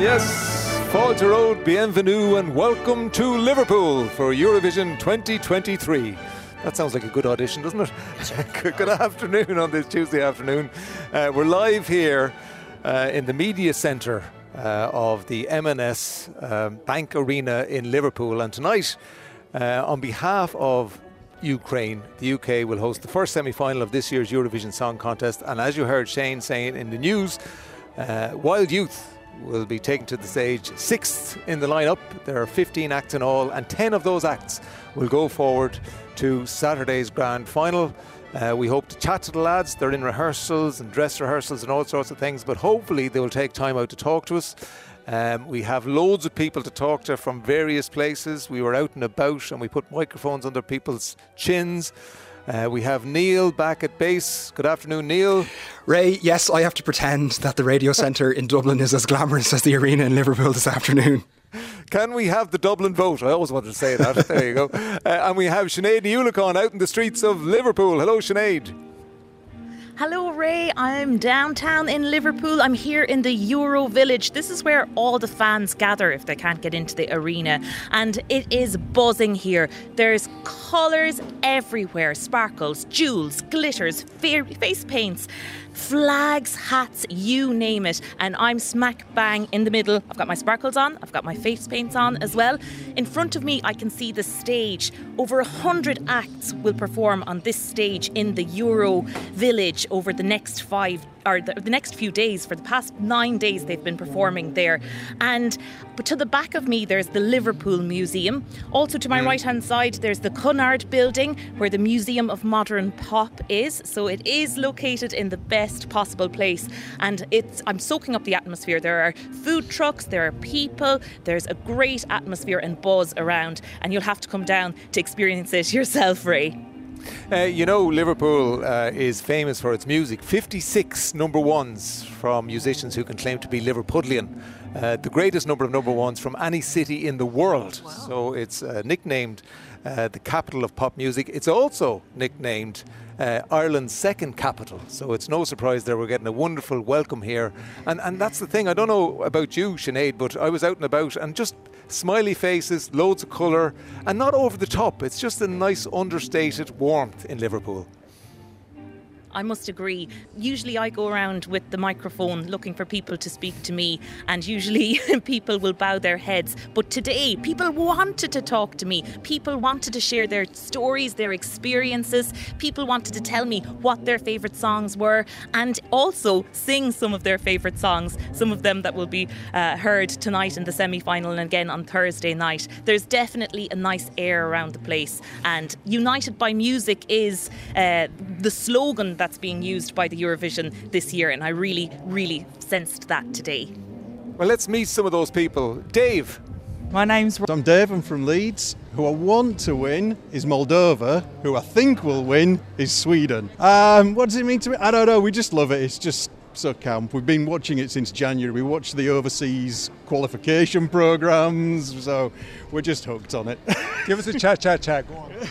Yes, Fáilte Road, bienvenue and welcome to Liverpool for Eurovision 2023. That sounds like a good audition, doesn't it? Good afternoon on this Tuesday afternoon. We're live here in the media centre of the M&S Bank Arena in Liverpool. And tonight, on behalf of Ukraine, the UK will host the first semi-final of this year's Eurovision Song Contest. And as you heard Shane saying in the news, Wild Youth will be taken to the stage, sixth in the lineup. There are 15 acts in all, and 10 of those acts will go forward to Saturday's grand final. We hope to chat to the lads. They're in rehearsals and dress rehearsals and all sorts of things, but hopefully they will take time out to talk to us. We have loads of people to talk to from various places. We were out and about and we put microphones under people's chins. We have Neil back at base. Good afternoon, Neil. Ray, yes, I have to pretend that the radio centre in Dublin is as glamorous as the arena in Liverpool this afternoon. Can we have the Dublin vote? I always wanted to say that. There you go. And we have Sinead Ulicon out in the streets of Liverpool. Hello, Sinead. Hello Ray, I'm downtown in Liverpool. I'm here in the Euro Village. This is where all the fans gather if they can't get into the arena. And it is buzzing here. There's colours everywhere. Sparkles, jewels, glitters, face paints, flags, hats, you name it. And I'm smack bang in the middle. I've got my sparkles on. I've got my face paints on as well. In front of me, I can see the stage. Over 100 acts will perform on this stage in the Euro Village over the next the next few days. For the past 9 days they've been performing there. But to the back of me there's the Liverpool Museum. Also to my right hand side there's the Cunard building where the Museum of Modern Pop is. So it is located in the best possible place, and I'm soaking up the atmosphere. There are food trucks, there are people, there's a great atmosphere and buzz around, and you'll have to come down to experience it yourself, Ray. You know, Liverpool is famous for its music. 56 number ones from musicians who can claim to be Liverpudlian. The greatest number of number ones from any city in the world. Wow. So it's nicknamed the capital of pop music. It's also nicknamed Ireland's second capital. So it's no surprise that we're getting a wonderful welcome here. And that's the thing. I don't know about you, Sinead, but I was out and about and just smiley faces, loads of colour, and not over the top. It's just a nice understated warmth in Liverpool. I must agree. Usually I go around with the microphone looking for people to speak to me, and usually people will bow their heads. But today, people wanted to talk to me. People wanted to share their stories, their experiences. People wanted to tell me what their favourite songs were, and also sing some of their favourite songs, some of them that will be heard tonight in the semi-final and again on Thursday night. There's definitely a nice air around the place, and United by Music is the slogan that's being used by the Eurovision this year, and I really, really sensed that today. Well, let's meet some of those people. Dave. My name's I'm Dave, I'm from Leeds. Who I want to win is Moldova. Who I think will win is Sweden. What does it mean to me? I don't know, we just love it. It's just so camp. We've been watching it since January. We watched the overseas qualification programmes, so we're just hooked on it. Give us a cha-cha-cha, go on.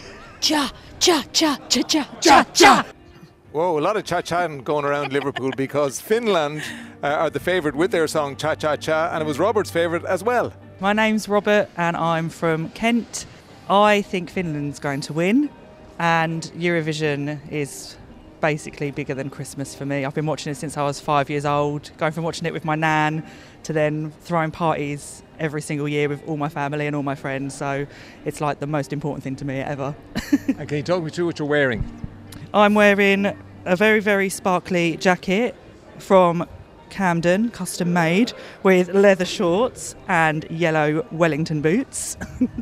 Cha-cha-cha-cha-cha-cha-cha. Whoa, a lot of cha-cha going around Liverpool because Finland are the favourite with their song Cha-Cha-Cha, and it was Robert's favourite as well. My name's Robert and I'm from Kent. I think Finland's going to win, and Eurovision is basically bigger than Christmas for me. I've been watching it since I was 5 years old, going from watching it with my nan to then throwing parties every single year with all my family and all my friends, so it's like the most important thing to me ever. And can you talk me through what you're wearing? I'm wearing a very, very sparkly jacket from Camden, custom made, with leather shorts and yellow Wellington boots.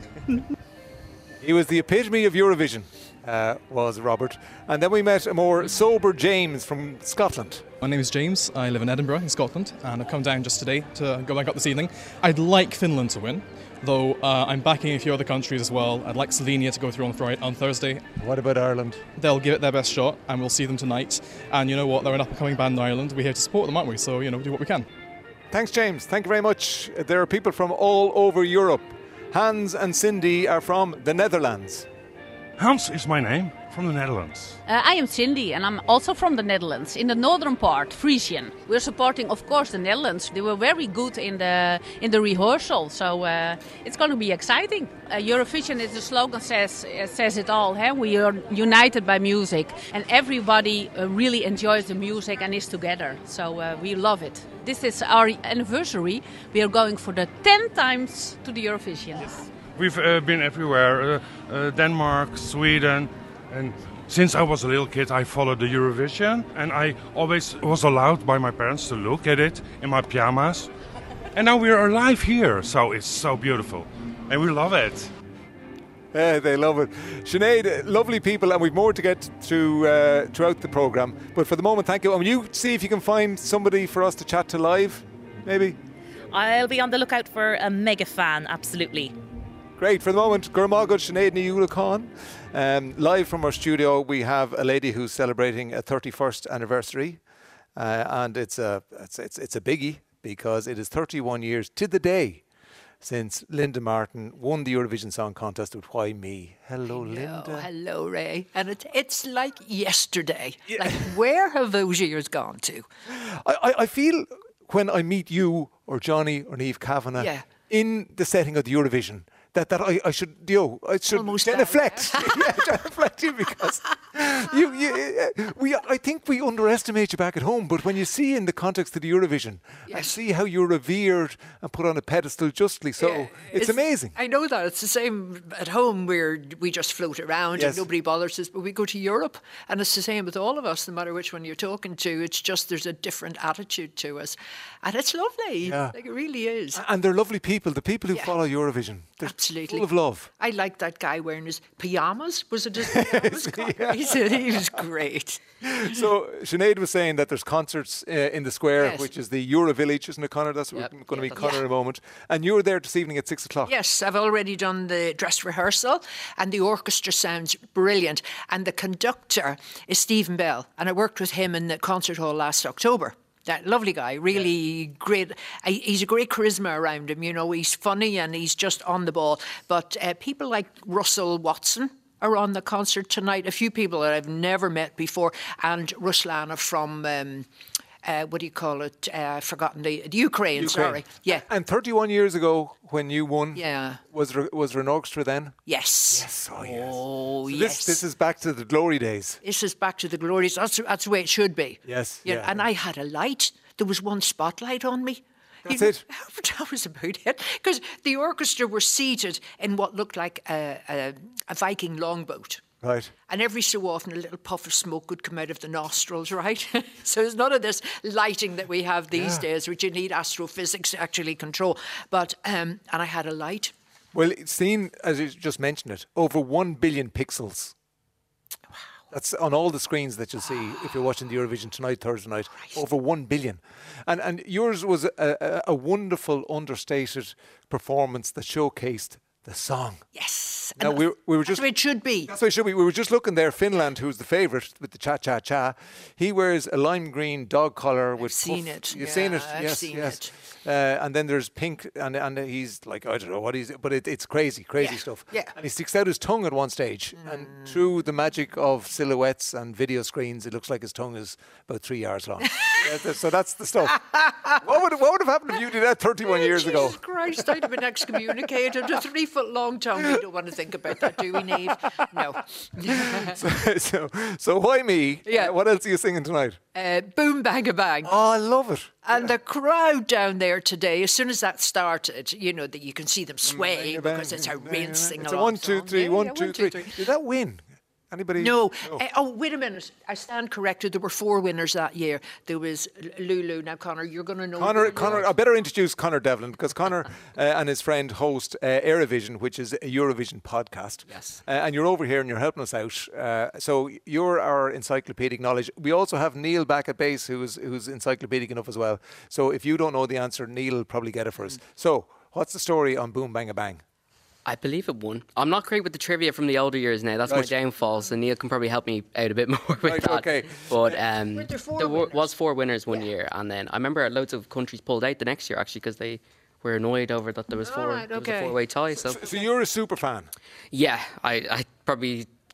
He was the epitome of Eurovision, was Robert. And then we met a more sober James from Scotland. My name is James. I live in Edinburgh in Scotland, and I've come down just today to go back up this evening. I'd like Finland to win, though I'm backing a few other countries as well. I'd like Slovenia to go through on Thursday. What about Ireland? They'll give it their best shot, and we'll see them tonight. And you know what? They're an up-and-coming band in Ireland. We're here to support them, aren't we? So, do what we can. Thanks, James. Thank you very much. There are people from all over Europe. Hans and Cindy are from the Netherlands. Hans is my name, from the Netherlands. I am Cindy, and I'm also from the Netherlands, in the northern part, Frisian. We're supporting, of course, the Netherlands. They were very good in the rehearsal, so it's going to be exciting. Eurovision, is the slogan says it all. We are united by music, and everybody really enjoys the music and is together. So we love it. This is our anniversary. We are going for the 10th times to the Eurovision. Yes. We've been everywhere, Denmark, Sweden, and since I was a little kid I followed the Eurovision, and I always was allowed by my parents to look at it in my pyjamas. And now we're alive here, so it's so beautiful, and we love it. They love it. Sinead, lovely people, and we've more to get to throughout the programme. But for the moment, thank you. And will you see if you can find somebody for us to chat to live, maybe? I'll be on the lookout for a mega fan, absolutely. Great. For the moment, Gurmagod Sinead Niula Khan. Live from our studio, we have a lady who's celebrating a 31st anniversary, and it's a biggie because it is 31 years to the day since Linda Martin won the Eurovision Song Contest with Why Me. Hello, Linda. Hello, Ray. And it's like yesterday. Yeah. Like, where have those years gone to? I feel when I meet you or Johnny or Niamh Kavanagh in the setting of the Eurovision, that I should almost genuflect. Genuflect you because I think we underestimate you back at home, but when you see in the context of the Eurovision, I see how you're revered and put on a pedestal justly. So it's amazing. I know that. It's the same at home where we just float around and nobody bothers us, but we go to Europe and it's the same with all of us, no matter which one you're talking to. It's just there's a different attitude to us. And it's lovely. Yeah. Like, it really is. And they're lovely people, the people who follow Eurovision. They're absolutely full of love. I like that guy wearing his pyjamas. Was it his pyjamas? He was great. So Sinead was saying that there's concerts in the square, which is the Eurovillage, isn't it, Conor? That's what we're going to meet Conor in a moment. And you were there this evening at 6 o'clock. Yes, I've already done the dress rehearsal, and the orchestra sounds brilliant. And the conductor is Stephen Bell, and I worked with him in the concert hall last October. That lovely guy, really great. He's a great charisma around him. You know, he's funny and he's just on the ball. But people like Russell Watson are on the concert tonight. A few people that I've never met before, and Ruslana from what do you call it? I've forgotten the Ukraine. Sorry, yeah. And 31 years ago, when you won, was there an orchestra then? Yes. Yes. Oh, yes. Oh, so yes. This is back to the glory days. This is back to the glories. That's the way it should be. Yes. Yeah. And I had a light. There was one spotlight on me. That's it. That was about it. Because the orchestra were seated in what looked like a Viking longboat. Right. And every so often a little puff of smoke would come out of the nostrils, right? So there's none of this lighting that we have these days, which you need astrophysics to actually control. But, and I had a light. Well, it's seen, as you just mentioned it, over 1 billion pixels. Wow. That's on all the screens that you'll see if you're watching the Eurovision tonight, Thursday night. Over 1 billion. And yours was a wonderful, understated performance that showcased the song. Yes. Now we were just. That's what it should be. That's what it should be. We were just looking there. Finland, who's the favourite with the cha-cha-cha, he wears a lime green dog collar with. I've seen it. You've seen it. I've yes, seen yes. And then there's pink, and he's like, I don't know what he's, but it's crazy stuff. Yeah. And he sticks out his tongue at one stage, and through the magic of silhouettes and video screens, it looks like his tongue is about 3 yards long. So that's the stuff. What would have happened if you did that 31 years ago? Jesus Christ, I'd have been excommunicated. A 3 foot long tongue. We don't want to think about that, do we, Niamh? No. So why me? Yeah. What else are you singing tonight? Boom Bang a Bang. Oh, I love it. And the crowd down there today, as soon as that started, you know, that you can see them swaying because it's a real sing-along. It's a 1, 2, 3, 1, 2, 3. Did that win? Anybody? No. Oh, wait a minute. I stand corrected. There were 4 winners that year. There was Lulu. Now, Conor, you're going to know. Conor, I better introduce Conor Devlin because Conor and his friend host Eurovision, which is a Eurovision podcast. Yes. And you're over here and you're helping us out. So you're our encyclopedic knowledge. We also have Neil back at base who's encyclopedic enough as well. So if you don't know the answer, Neil will probably get it for us. So what's the story on Boom Bang a Bang? I believe it won. I'm not great with the trivia from the older years now. That's my downfall. So Neil can probably help me out a bit more with that. Okay. But there was 4 winners one year, and then I remember loads of countries pulled out the next year actually because they were annoyed over that there was 4. There was a 4-way tie. So you're a super fan. Yeah, I probably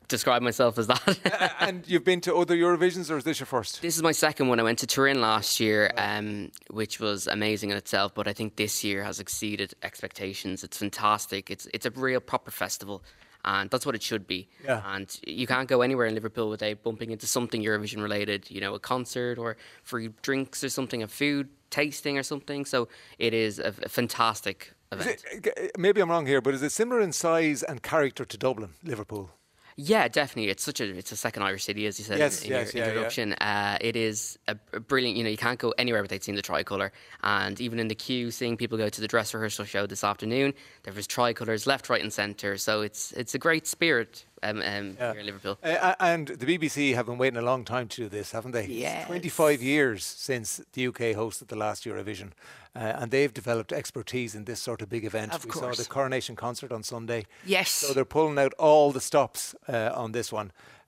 describe myself as that. And you've been to other Eurovisions, or is this your first? This is my second one. I went to Turin last year, which was amazing in itself, but I think this year has exceeded expectations. It's fantastic. It's a real proper festival, and that's what it should be. Yeah. And you can't go anywhere in Liverpool without bumping into something Eurovision related, a concert or free drinks or something, a food tasting or something. So it is a fantastic event. Maybe I'm wrong here, but is it similar in size and character to Dublin, Liverpool? Yeah, definitely. It's a second Irish city, as you said in your introduction. Yeah. It is a brilliant. You can't go anywhere without seeing the tricolour. And even in the queue, seeing people go to the dress rehearsal show this afternoon, there was tricolours left, right, and centre. So it's a great spirit here in Liverpool. And the BBC have been waiting a long time to do this, haven't they? Yes. 25 years since the UK hosted the last Eurovision. And they've developed expertise in this sort of big event. Of we course. saw the Coronation concert on Sunday. Yes. So they're pulling out all the stops on this one.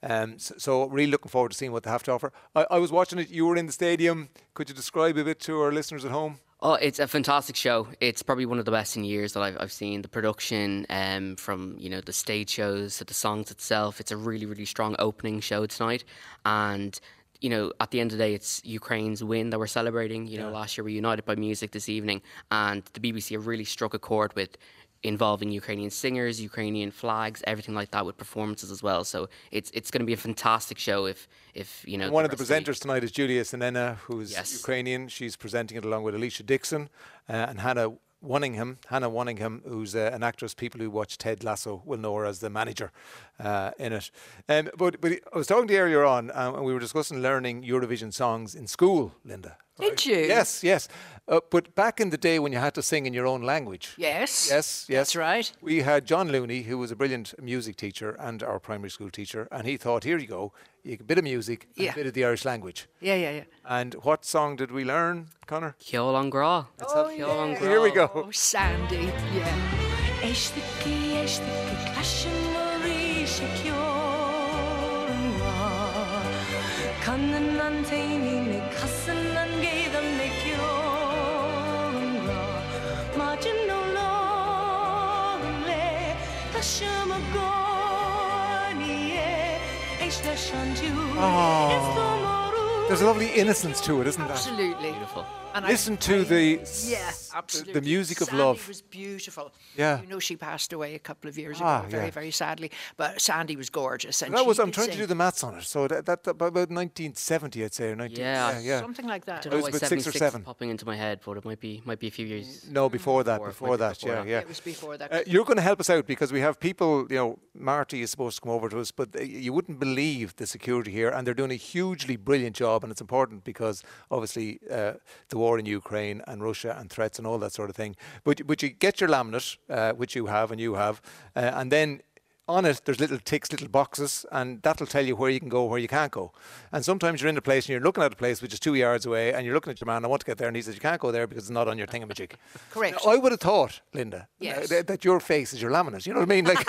So really looking forward to seeing what they have to offer. I was watching it. You were in the stadium. Could you describe a bit to our listeners at home? Oh, it's a fantastic show. It's probably one of the best in years that I've seen. The production, from the stage shows to the songs itself. It's a really, really strong opening show tonight. And at the end of the day, it's Ukraine's win that we're celebrating. Last year we united by music this evening, and the BBC have really struck a chord with involving Ukrainian singers, Ukrainian flags, everything like that, with performances as well. So it's going to be a fantastic show if One of the presenters tonight is Julia Sinena, who's Ukrainian. She's presenting it along with Alicia Dixon and Hannah Waningham, who's an actress. People who watch Ted Lasso will know her as the manager in it. But I was talking to you earlier on, and we were discussing learning Eurovision songs in school, Linda. Right? Did you? Yes. But back in the day when you had to sing in your own language. Yes. That's right. We had John Looney, who was a brilliant music teacher and our primary school teacher, and he thought, here you go, a bit of music and a bit of the Irish language. Yeah. And what song did we learn, Conor? Ceol Gra. Here we go. Oh, Sandy, There's a lovely innocence to it, isn't there? Absolutely. Beautiful. And Listen to the absolutely. the music of Sandy love. Was beautiful. Yeah. She passed away a couple of years ago, very, very sadly. But Sandy was gorgeous, and I'm trying to do the maths on it. So that about 1970, I'd say, or 19. Yeah. Something like that. I don't know It why was about 6 or 7. popping into my head, but it might be a few years. No, before that. Yeah. It was before that. You're going to help us out because we have people. Marty is supposed to come over to us, but you wouldn't believe the security here, and they're doing a hugely brilliant job. And it's important because obviously the war in Ukraine and Russia and threats and all that sort of thing. But you get your laminate, which you have, and then on it there's little ticks, little boxes, and that'll tell you where you can go, where you can't go. And sometimes you're in a place and you're looking at a place which is 2 yards away, and you're looking at your man, I want to get there, and he says you can't go there because it's not on your thingamajig. Correct. Now, I would have thought, Linda, Yes. that your face is your laminate. You know what I mean? Like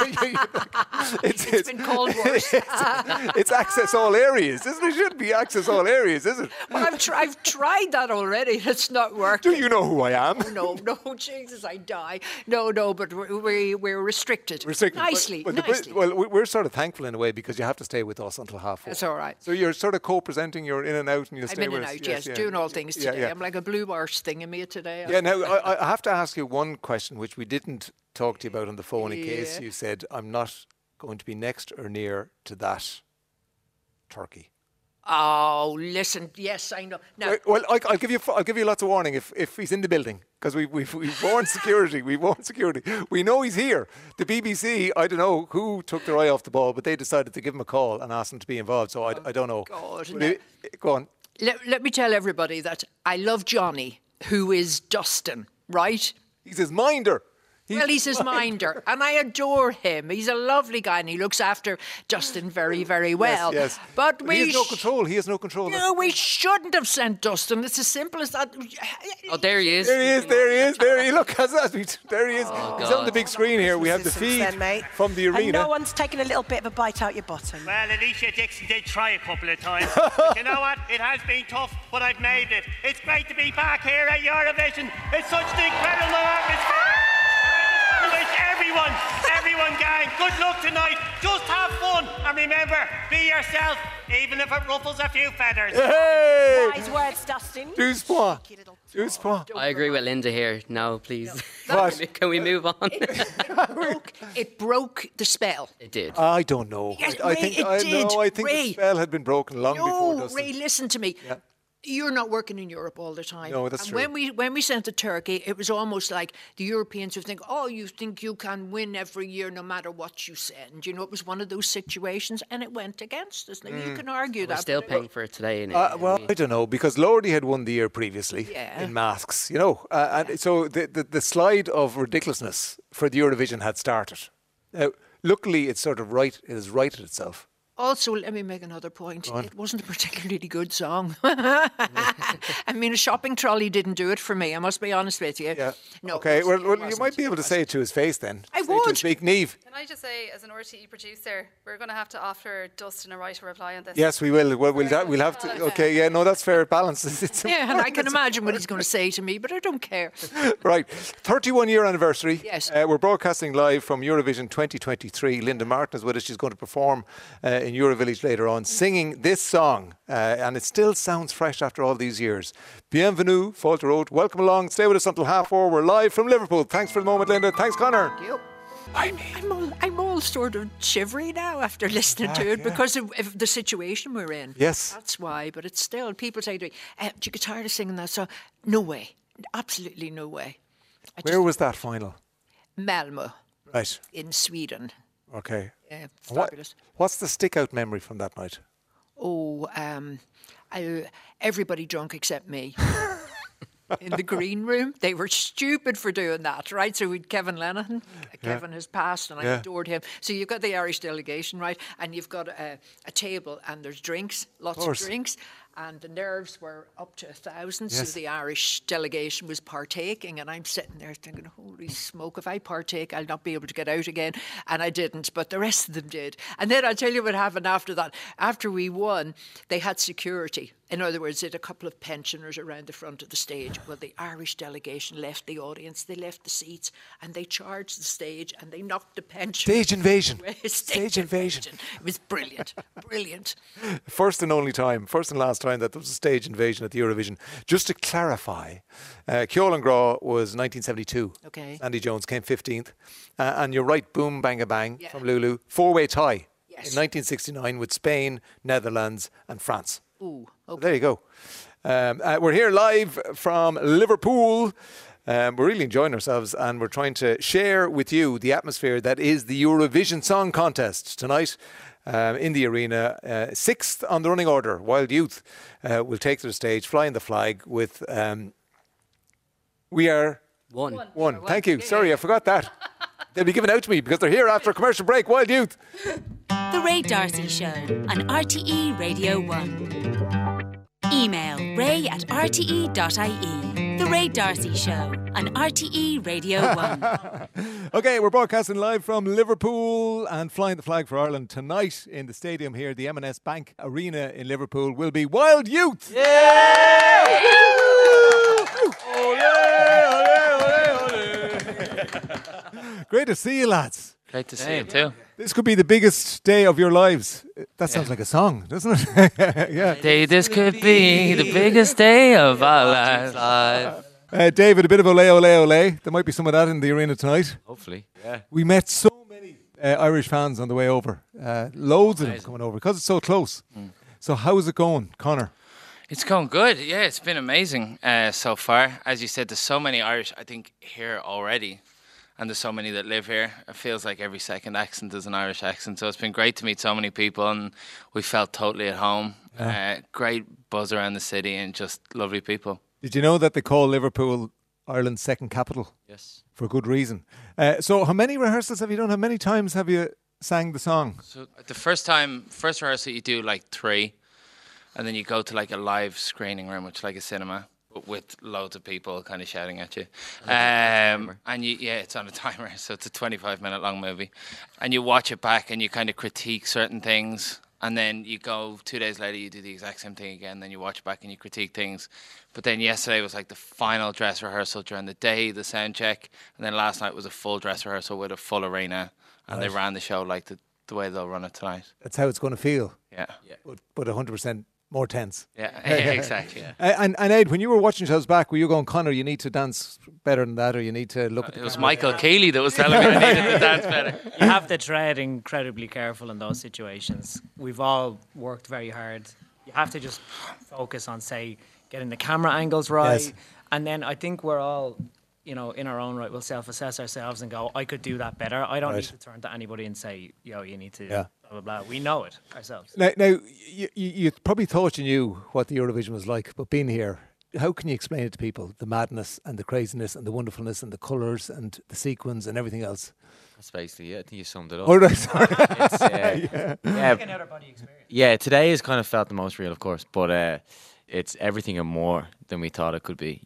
It's been called worse. It's access all areas, isn't it? It shouldn't be access all areas, is it? Well, I've tried that already. It's not working. Do you know who I am? No, Jesus, I die. No, but we're restricted. Nicely. Well, we're sort of thankful in a way because you have to stay with us until 4:30. That's all right. So you're sort of co-presenting. You're in and out, and you'll stay I'm in with and us. out. Yes, doing all things today. Yeah. I'm like a blue arse thingamia today. Yeah. Now I have to ask you one question, which we didn't talk to you about on the phone in case you said I'm not going to be next or near to that turkey. Oh, listen. Yes, I know. Now, Well, I'll give you lots of warning if he's in the building because we've warned security. We've warned security. We know he's here. The BBC, I don't know who took their eye off the ball, but they decided to give him a call and ask him to be involved. So I don't know. God, Go on. Let me tell everybody that I love Johnny, who is Dustin, right? He's his minder. He's his minder, and I adore him. He's a lovely guy, and he looks after Dustin very, very well. Yes. But he has no control. He has no control. No, we shouldn't have sent Dustin. It's as simple as that. Oh, there he is. There he is. Look, there he is. He's on the big screen here. We have the feed from the arena. And no one's taken a little bit of a bite out your bottom. Well, Alicia Dixon did try a couple of times. But you know what? It has been tough, but I've made it. It's great to be back here at Eurovision. It's such an incredible atmosphere. I wish everyone Everyone, gang, good luck tonight. Just have fun. And remember, be yourself, even if it ruffles a few feathers. Hey! Wise words, Dustin. Douze points. Douze points. I agree with Linda here. No, please. What? Can we move on? It broke the spell. It did. I don't know. Yes, I Ray, think it did. I think Ray. the spell had been broken long before No, Dustin. Ray, listen to me. Yeah. You're not working in Europe all the time. No, that's and true. When we sent to Turkey, it was almost like the Europeans would think, oh, you think you can win every year no matter what you send. You know, it was one of those situations, and it went against us. Now, you can argue We're that. still but paying for it today. Well, I don't know, because Lordy had won the year previously Yeah. in masks, you know. And so the slide of ridiculousness for the Eurovision had started. Luckily, it's sort of it has righted itself. Also, let me make another point. It wasn't a particularly good song. I mean, a shopping trolley didn't do it for me. I must be honest with you. Yeah. No, Okay, it well, wasn't. you might be able to say it to his face then. I Say it to would. his big Neve. Can I just say, as an RTE producer, we're going to have to offer Dustin a right to reply on this. Yes, we will. Well, we'll have to. Okay, yeah, no, that's fair balance. It's Yeah, and I can imagine what he's going to say to me, but I don't care. Right, 31-year anniversary. Yes. We're broadcasting live from Eurovision 2023. Linda Martin is with us. She's going to perform in Eurovillage later on, singing this song. And it still sounds fresh after all these years. Bienvenue, Falter Road. Welcome along. Stay with us until 4:30. We're live from Liverpool. Thanks for the moment, Linda. Thanks, Connor. Thank you. I'm all sort of shivery now after listening to it because of the situation we're in. Yes. That's why, but it's still, people say to me, do you get tired of singing that song? No way. Absolutely no way. Where was that final? Malmö. Right. In Sweden. Okay. Yeah, What- fabulous. What's the stick-out memory from that night? Oh, everybody drunk except me. In the green room. They were stupid for doing that, right? So we'd Kevin Lennon. Kevin has passed and I adored him. So you've got the Irish delegation, right? And you've got a table and there's drinks, lots of drinks. And the nerves were up to 1,000. Yes. So the Irish delegation was partaking. And I'm sitting there thinking, holy smoke, if I partake, I'll not be able to get out again. And I didn't, but the rest of them did. And then I'll tell you what happened after that. After we won, they had security. In other words, they had a couple of pensioners around the front of the stage. Well, the Irish delegation left the audience, they left the seats, and they charged the stage and they knocked the pensioners. Stage invasion. away. Stage invasion. It was brilliant. Brilliant. First and last time that there was a stage invasion at the Eurovision. Just to clarify, Ceolan Grá was 1972. Okay. Andy Jones came 15th. And you're right, Boom Bang a Bang from Lulu. Four-way tie in 1969 with Spain, Netherlands and France. Ooh, So there you go. We're here live from Liverpool. We're really enjoying ourselves and we're trying to share with you the atmosphere that is the Eurovision Song Contest tonight in the arena. Sixth on the running order, Wild Youth will take to the stage, flying the flag with... we are... One. Thank you. Sorry, I forgot that. They'll be given out to me because they're here after a commercial break. Wild Youth. The Ray D'Arcy Show on RTE Radio 1. Email ray@rte.ie. The Ray D'Arcy Show on RTE Radio 1. Okay, we're broadcasting live from Liverpool and flying the flag for Ireland tonight in the stadium here, the M&S Bank Arena in Liverpool, will be Wild Youth. Great to see you, lads. Great to see you too. This could be the biggest day of your lives. That sounds like a song, doesn't it? Yeah. This could be the biggest day of our lives. David, a bit of ole, ole, ole. There might be some of that in the arena tonight. Hopefully, yeah. We met so many Irish fans on the way over. Loads of them coming over because it's so close. So how's it going, Connor? It's going good. Yeah, it's been amazing so far. As you said, there's so many Irish, I think, here already. And there's so many that live here. It feels like every second accent is an Irish accent. So it's been great to meet so many people and we felt totally at home. Great buzz around the city and just lovely people. Did you know that they call Liverpool Ireland's second capital? Yes. For good reason. So how many rehearsals have you done? How many times have you sang the song? So the first rehearsal you do like 3. And then you go to like a live screening room, which is like a cinema. With loads of people kind of shouting at you. And it's on a timer, so it's a 25-minute long movie. And you watch it back and you kind of critique certain things And then you go 2 days later, you do the exact same thing again. Then you watch back and you critique things. But then yesterday was like the final dress rehearsal during the day, the sound check. And then last night was a full dress rehearsal with a full arena. And they ran the show like the way they'll run it tonight. That's how it's going to feel. Yeah. But 100% more tense. Yeah, exactly. Yeah. And Ed, when you were watching shows back, were you going, Conor, you need to dance better than that, or you need to look at the It was camera? Michael Keeley that was telling me I needed to dance better. You have to tread incredibly careful in those situations. We've all worked very hard. You have to just focus on, say, getting the camera angles right. Yes. And then I think we're all, in our own right, we'll self-assess ourselves and go, I could do that better. I don't need to turn to anybody and say, you need to blah, blah, blah. We know it ourselves. Now you probably thought you knew what the Eurovision was like, but being here, how can you explain it to people, the madness and the craziness and the wonderfulness and the colours and the sequins and everything else? That's basically it. I think you summed it up. Oh, right, sorry. Yeah, today has kind of felt the most real, of course, but it's everything and more than we thought it could be,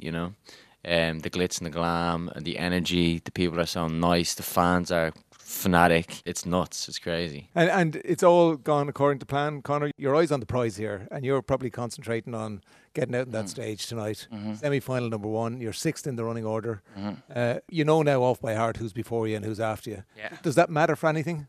the glitz and the glam and the energy, the people are so nice, the fans are fanatic. It's nuts. It's crazy. And it's all gone according to plan. Conor, your eyes on the prize here, and you're probably concentrating on getting out on that stage tonight. Semi-final number 1, you're 6th in the running order. You know now off by heart who's before you and who's after you. Yeah. Does that matter for anything?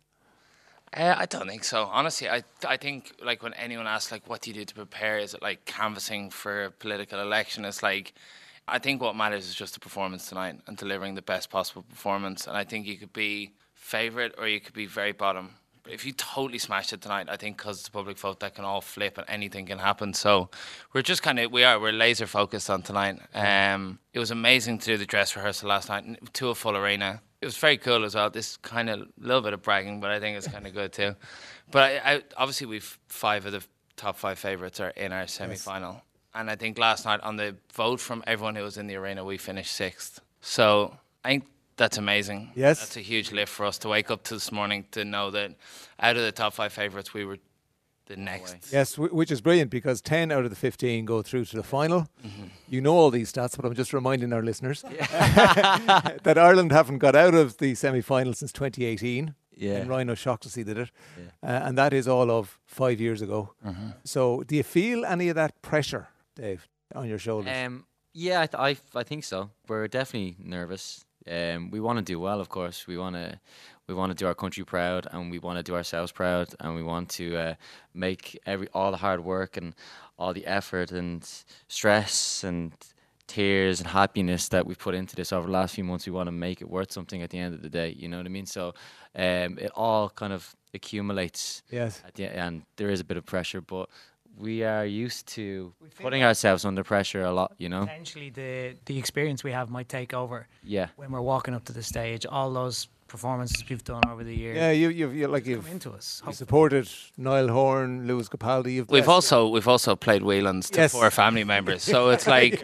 I don't think so. Honestly, I think like when anyone asks like what do you do to prepare, is it like canvassing for a political election? It's like, I think what matters is just the performance tonight and delivering the best possible performance. And I think you could be favourite or you could be very bottom. But if you totally smash it tonight, I think because it's a public vote, that can all flip and anything can happen. So we're just we're laser focused on tonight. It was amazing to do the dress rehearsal last night to a full arena. It was very cool as well. This kind of little bit of bragging, but I think it's kind of good too. But I obviously we've 5 of the top 5 favourites are in our semi-final. Yes. And I think last night on the vote from everyone who was in the arena, we finished 6th. So I think that's amazing. Yes. That's a huge lift for us to wake up to this morning to know that out of the top 5 favourites, we were the next. Yes, which is brilliant because 10 out of the 15 go through to the final. You know all these stats, but I'm just reminding our listeners that Ireland haven't got out of the semi-final since 2018. And Rhino Shaughnessy did it. And that is all of 5 years ago. So do you feel any of that pressure, Dave, on your shoulders? Yeah, I think so. We're definitely nervous. We want to do well, of course. We want to do our country proud, and we want to do ourselves proud, and we want to make all the hard work and all the effort and stress and tears and happiness that we've put into this over the last few months. We want to make it worth something at the end of the day. You know what I mean? So it all kind of accumulates. Yes. And there is a bit of pressure, but we are used to putting ourselves under pressure a lot, Potentially the experience we have might take over. Yeah. When we're walking up to the stage, all those performances we've done over the years. Yeah, you've come into us. You supported Niall Horan, Lewis Capaldi. We've also played Whelan's to 4 family members, so it's like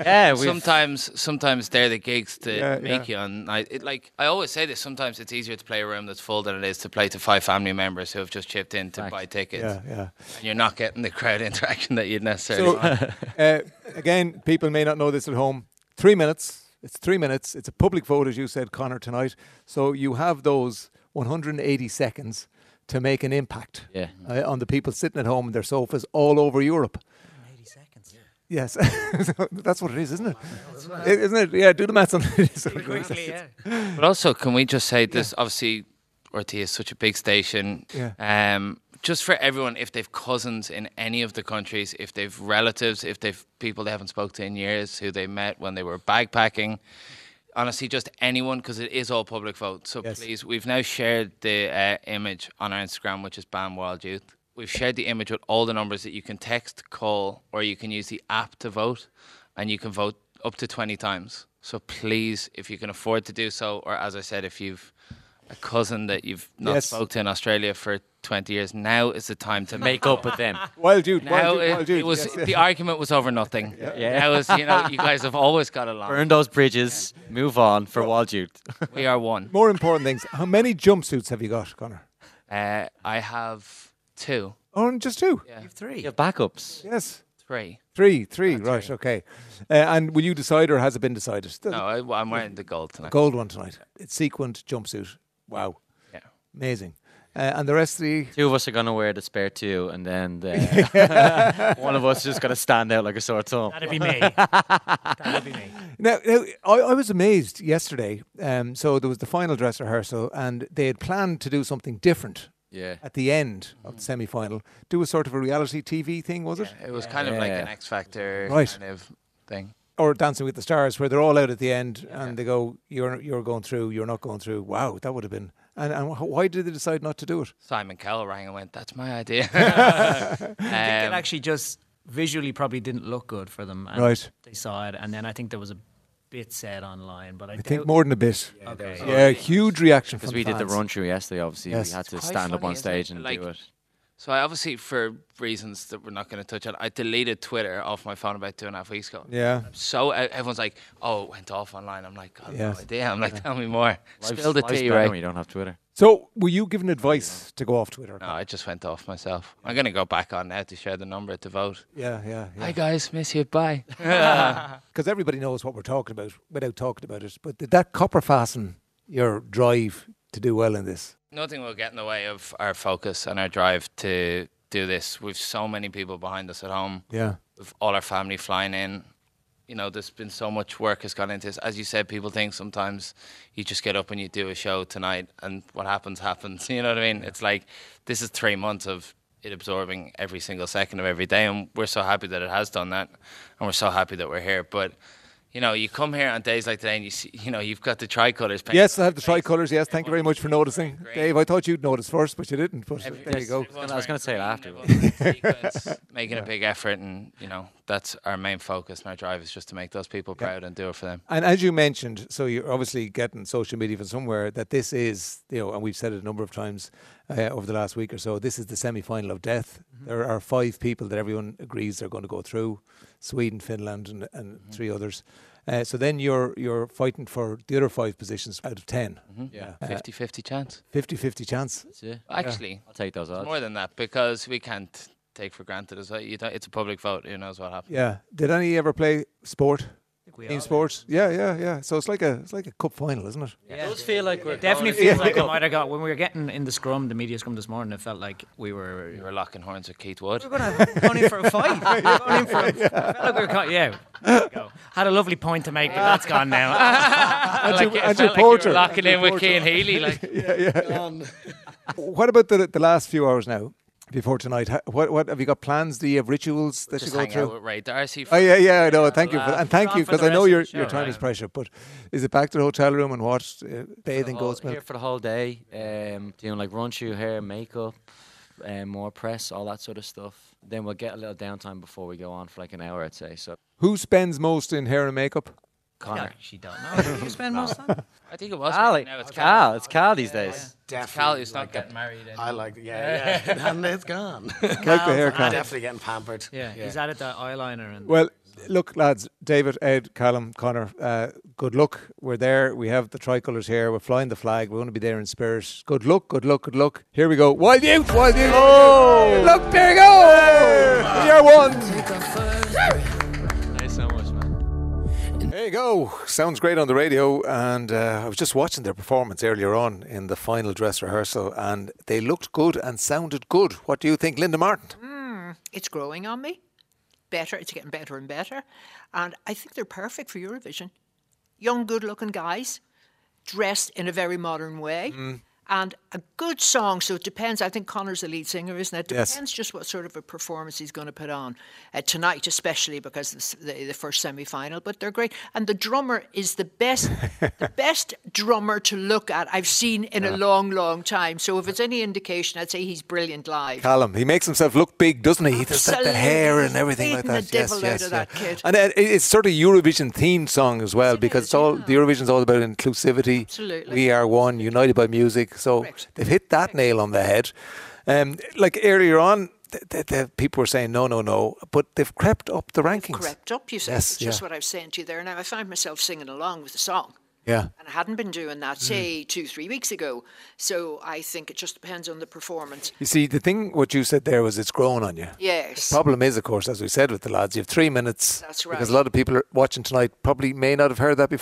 sometimes they're the gigs to make you. And I always say this: sometimes it's easier to play a room that's full than it is to play to 5 family members who have just chipped in to buy tickets. Yeah. And you're not getting the crowd interaction that you'd necessarily want. So, again, people may not know this at home. 3 minutes. It's 3 minutes. It's a public vote, as you said, Conor, tonight. So you have those 180 seconds to make an impact on the people sitting at home on their sofas all over Europe. 180 seconds. Yes. That's what it is, isn't it? Isn't it? Yeah, do the maths on it. Quickly, But also, can we just say this? Obviously, RT is such a big station. Just for everyone, if they've cousins in any of the countries, if they've relatives, if they've people they haven't spoken to in years, who they met when they were bagpacking, honestly, just anyone, because it is all public vote. So please, we've now shared the image on our Instagram, which is Ban Wild Youth. We've shared the image with all the numbers that you can text, call, or you can use the app to vote, and you can vote up to 20 times. So please, if you can afford to do so, or as I said, if you've a cousin that you've not spoke to in Australia for 20 years, now is the time to make up with them. Wild Youth. It was the argument was over nothing. Now is you guys have always got along. Burn those bridges. Move on for Wild Youth. We are one. More important things. How many jumpsuits have you got, Conor? I have 2. Oh, just 2? Yeah. You have 3. You have backups. Yes. 3. 3, right, okay. And will you decide, or has it been decided? No, I'm wearing the gold tonight. Gold one tonight. It's sequined jumpsuit. Wow. Yeah. Amazing. And the rest of the... Two of us are going to wear the spare two, and then one of us is just going to stand out like a sore thumb. That'd be me. That'd be me. Now I was amazed yesterday. So there was the final dress rehearsal, and they had planned to do something different. Yeah. At the end of the semi-final, do a sort of a reality TV thing, was it? It was kind of like an X Factor Right. kind of thing. Or Dancing with the Stars, where they're all out at the end, and they go, "You're going through. You're not going through." Wow, that would have been. And why did they decide not to do it? Simon Cowell rang and went, "That's my idea." I think it actually just visually probably didn't look good for them. And Right. They saw it, and then I think there was a bit said online, but I think more than a bit. Yeah, okay. Yeah, huge reaction because from we the did the fans. run through yesterday. Obviously, Yes. we had to It's stand quite up on funny, isn't stage it? and Like, do it. So I obviously, for reasons that we're not going to touch on, I deleted Twitter off my phone about 2.5 weeks ago. Yeah. So everyone's like, "Oh, it went off online." I'm like, "I have Yes. no idea." I'm like, "Tell me more." Spill the Life's tea, better right? when you don't have Twitter. So, were you given advice to go off Twitter? No, I just went off myself. I'm going to go back on now to share the number to vote. Yeah. Hi guys, miss you. Bye. Because everybody knows what we're talking about without talking about it. But did that copper fasten your drive to do well in this? Nothing will get in the way of our focus and our drive to do this. We've so many people behind us at home. Yeah. With all our family flying in. You know, there's been so much work has gone into this. As you said, people think sometimes you just get up and you do a show tonight and what happens, happens. You know what I mean? It's like, this is 3 months of it absorbing every single second of every day, and we're so happy that it has done that, and we're so happy that we're here. But you know, you come here on days like today and you see, you know, you've got the tricolours. Yes, I have the tricolours. Yes, thank you very much for noticing. Dave, I thought you'd notice first, but you didn't. But there you go. I was going to say it after. Making a big effort, and you know, that's our main focus, and our drive is just to make those people proud and do it for them. And as you mentioned, so you're obviously getting social media from somewhere that this is, you know, and we've said it a number of times over the last week or so, this is the semi-final of death. There are 5 people that everyone agrees they're going to go through, Sweden, Finland and 3 others. So then you're fighting for the other 5 positions out of 10. Yeah, 50-50 chance. 50-50 chance. That's it. Actually, I'll take those odds. More than that, because we can't take for granted as well. It's a public vote. Who knows what happens? Yeah. Did any ever play sport? we Team all sports? Yeah. So it's like a cup final, isn't it? Yeah. It does feel like we're It definitely feels like I might have got when we were getting in the scrum, the media scrum this morning. It felt like we were locking horns with Keith Wood. We were going in for a fight. I felt like we were there we go. Had a lovely point to make, but that's gone now. Andrew Porter locking in with Cian Healy, like. Yeah. What about the last few hours now? Before tonight, what have you got plans? Do you have rituals that Just you go hang through? out with Ray Darcy. Oh yeah, I know. Thank you for that. And thank on you, for the because I know rest your of the show, time right? is precious. But is it back to the hotel room and what? Bathing, goat's Here milk? for the whole day. Doing like run through hair, makeup, more press, all that sort of stuff. Then we'll get a little downtime before we go on for like an hour, I'd say. So Who spends most in hair and makeup? Connor. She don't know. Who you spend most time? I think it was. Cal, Now it's Cal. It's Cal these days. Cal is not getting married anymore. I like, yeah. And it's gone. Like the hair, Cal. Definitely getting pampered. Yeah, he's added the eyeliner and. Well, look, lads, David, Ed, Callum, Connor, good luck. We're there. We have the tricolours here. We're flying the flag. We're going to be there in spirit. Good luck, good luck, good luck. Here we go. Wild youth, wild youth. Oh! Look, there you go. Year one. Thanks so much, man. There you go. Sounds great on the radio. And I was just watching their performance earlier on in the final dress rehearsal, and they looked good and sounded good. What do you think, Linda Martin? It's growing on me. Better. It's getting better and better. And I think they're perfect for Eurovision. Young, good-looking guys, dressed in a very modern way. And a good song, so it depends. I think Connor's the lead singer, isn't it? Yes. Depends just what sort of a performance he's going to put on tonight, especially because the first semi-final. But they're great, and the drummer is the best drummer to look at I've seen in a long, long time. So if it's any indication, I'd say he's brilliant live. Callum, he makes himself look big, doesn't he? There's the Absolutely. hair and He's everything like beating that. the devil out of that kid. And it's sort of Eurovision themed song as well, because it's all the Eurovision's all about inclusivity. Absolutely. We are one, united by music. So they've hit that nail on the head. Like earlier on, the people were saying no, but they've crept up the rankings. Crept up, you say. Yes, It's just what I was saying to you there. Now, I found myself singing along with the song. Yeah. And I hadn't been doing that, say, 2-3 weeks ago. So I think it just depends on the performance. You see, the thing what you said there was it's grown on you. Yes. The problem is, of course, as we said with the lads, you have 3 minutes. That's right. Because a lot of people are watching tonight probably may not have heard that before.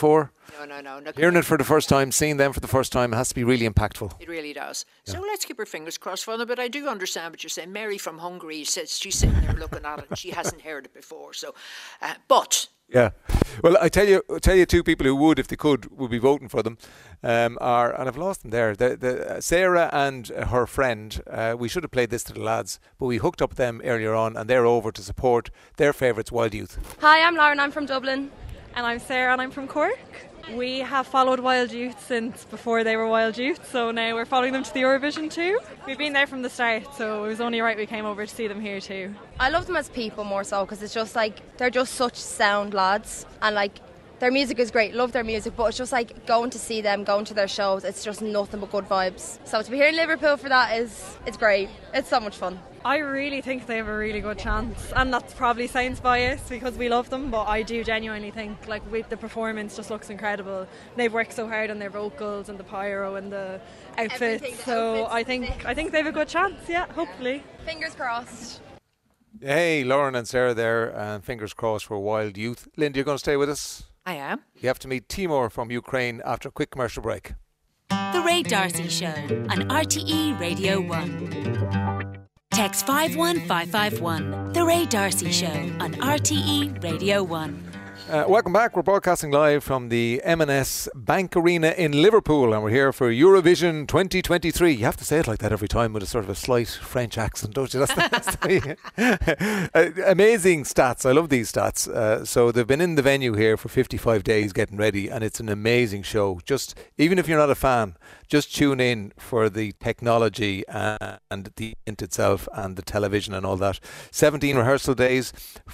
No. Hearing it for the first time, seeing them for the first time, it has to be really impactful. It really does. So let's keep our fingers crossed for them. But I do understand what you're saying. Mary from Hungary says she's sitting there looking at it and she hasn't heard it before. So, but. Yeah, well, I tell you, two people who would, if they could, would be voting for them. Are, and I've lost them there. The Sarah and her friend. We should have played this to the lads, but we hooked up with them earlier on, and they're over to support their favourites, Wild Youth. Hi, I'm Lauren. I'm from Dublin. And I'm Sarah, and I'm from Cork. We have followed Wild Youth since before they were Wild Youth, so now we're following them to the Eurovision too. We've been there from the start, so it was only right we came over to see them here too. I love them as people more so, because it's just like, they're just such sound lads, and like, their music is great, love their music, but it's just like going to see them, going to their shows, it's just nothing but good vibes. So to be here in Liverpool for that it's great. It's so much fun. I really think they have a really good chance, and that's probably sounds biased because we love them, but I do genuinely think like the performance just looks incredible. They've worked so hard on their vocals and the pyro and the outfits, so I think they have a good chance, yeah, hopefully. Fingers crossed. Hey, Lauren and Sarah there, and fingers crossed for Wild Youth. Linda, you're going to stay with us? I am. You have to meet Timur from Ukraine after a quick commercial break. The Ray D'Arcy Show on RTE Radio 1. Text 51551. The Ray D'Arcy Show on RTE Radio 1. Welcome back. We're broadcasting live from the M&S Bank Arena in Liverpool, and we're here for Eurovision 2023. You have to say it like that every time with a sort of a slight French accent, don't you? That's amazing stats. I love these stats. So they've been in the venue here for 55 days getting ready, and it's an amazing show. Just even if you're not a fan, just tune in for the technology and the event itself and the television and all that. 17 rehearsal days,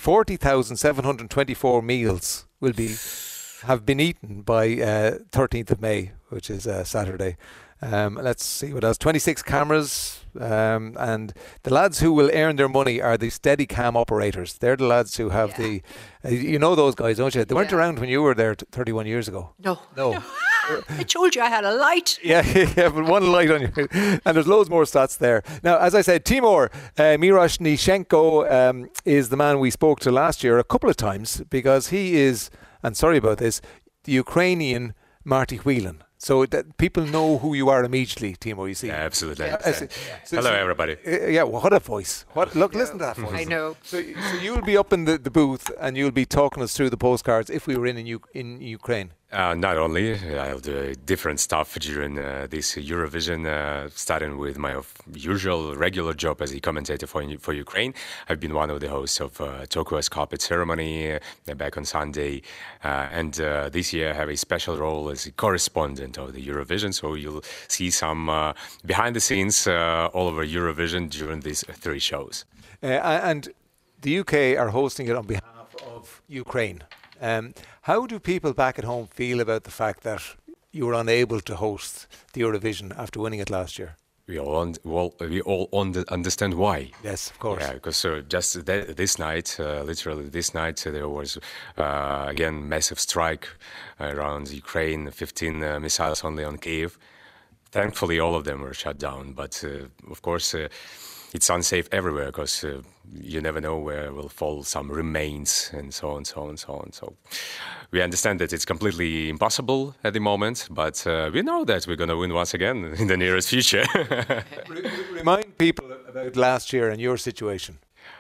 40,724 meals have been eaten by 13th of May, which is Saturday. Let's see what else. 26 cameras, and the lads who will earn their money are the Steadicam operators. They're the lads who have you know those guys, don't you? They weren't around when you were there 31 years ago. No. I told you I had a light. Yeah, but one light on you. And there's loads more stats there. Now, as I said, Timur Miroshnichenko is the man we spoke to last year a couple of times, because he is, and sorry about this, the Ukrainian Marty Whelan. So that people know who you are immediately, Timo, you see. Yeah, absolutely. Hello, everybody. Yeah, well, what a voice. Look, listen to that voice. I know. So you'll be up in the booth and you'll be talking us through the postcards if we were in Ukraine. Not only, I'll do different stuff during this Eurovision, starting with my usual regular job as a commentator for Ukraine. I've been one of the hosts of Tokyo's carpet ceremony back on Sunday, and this year I have a special role as a correspondent of the Eurovision, so you'll see some behind the scenes all over Eurovision during these 3 shows. And the UK are hosting it on behalf of Ukraine. How do people back at home feel about the fact that you were unable to host the Eurovision after winning it last year? We all understand why. Yes, of course. Yeah, because just this night, literally this night, there was again massive strike around Ukraine. 15 missiles only on Kyiv. Thankfully, all of them were shut down. But of course, it's unsafe everywhere because you never know where will fall some remains and so on, so on, so on. So we understand that it's completely impossible at the moment, but we know that we're going to win once again in the nearest future. Remind people about last year and your situation.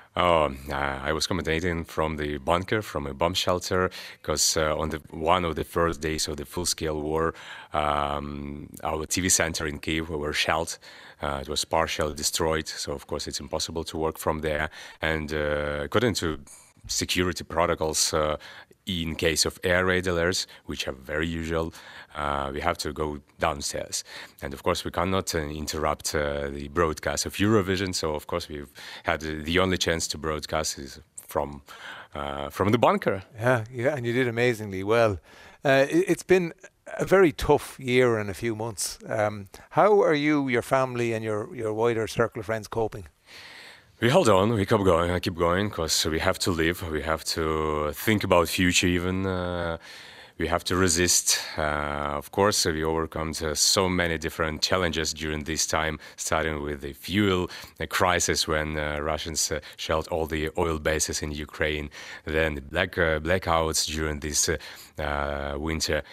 I was commentating from the bunker, from a bomb shelter, because on one of the first days of the full-scale war, our TV center in Kyiv were shelled. It was partially destroyed, so of course it's impossible to work from there. And according to security protocols, in case of air raid alerts, which are very usual, we have to go downstairs. And of course we cannot interrupt the broadcast of Eurovision, so of course we've had the only chance to broadcast is from the bunker. Yeah, and you did amazingly well. It's been a very tough year and a few months. How are you, your family and your wider circle of friends coping? We hold on, we keep going, because we have to live, we have to think about future even. we have to resist. Of course, we overcome so many different challenges during this time, starting with the fuel crisis when Russians shelled all the oil bases in Ukraine, then the blackouts during this winter.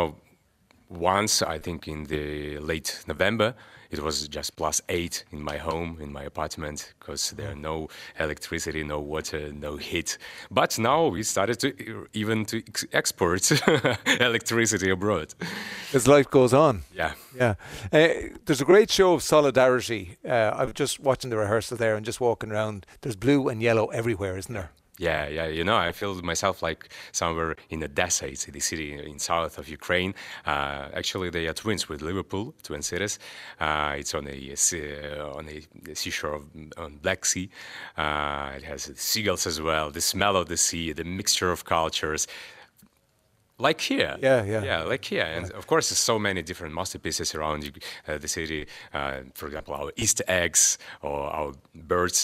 Once, I think in the late November, it was just +8 in my home, in my apartment, because there are no electricity, no water, no heat. But now we started to export electricity abroad. As life goes on. Yeah. Yeah. There's a great show of solidarity. I was just watching the rehearsal there and just walking around. There's blue and yellow everywhere, isn't there? Yeah. I feel myself like somewhere in Odessa, it's the city in south of Ukraine. Actually, they are twins with Liverpool, twin cities. It's on a seashore on Black Sea. It has seagulls as well, the smell of the sea, the mixture of cultures. Like here. Yeah, like here. And of course, there's so many different masterpieces around the city. For example, our Easter eggs or our birds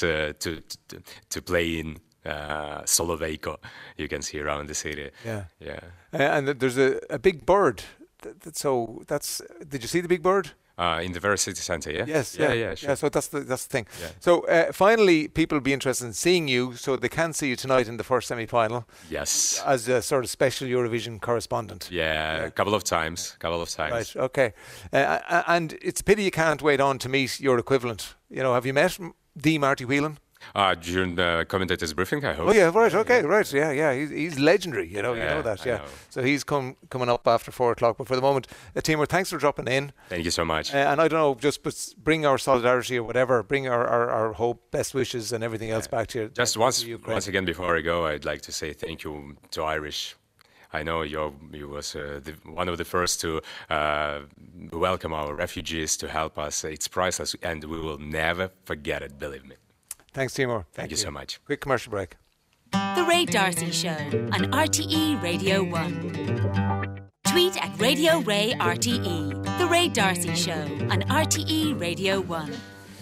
to play in. Soloveiko, you can see around the city. Yeah. And there's a big bird. Did you see the big bird? In the very city centre, yeah? Yes, sure. Yeah, so that's the thing. Yeah. So finally, people will be interested in seeing you, so they can see you tonight in the first semi-final. Yes. As a sort of special Eurovision correspondent. Yeah, a couple of times. Right, okay. And it's a pity you can't wait on to meet your equivalent. Have you met the Marty Whelan? During the commentators' briefing, I hope. Oh yeah, right, okay, right, yeah. He's legendary, you know that, yeah. So he's coming up after 4:00. But for the moment, Timur, thanks for dropping in. Thank you so much. And I don't know, just bring our solidarity or whatever, bring our hope, best wishes, and everything else back to you. Just once again before I go, I'd like to say thank you to Irish. I know you was one of the first to welcome our refugees, to help us. It's priceless, and we will never forget it. Believe me. Thanks, Timur. Thank you so much. Quick commercial break. The Ray D'Arcy Show on RTE Radio 1. Tweet at Radio Ray RTE. The Ray D'Arcy Show on RTE Radio 1.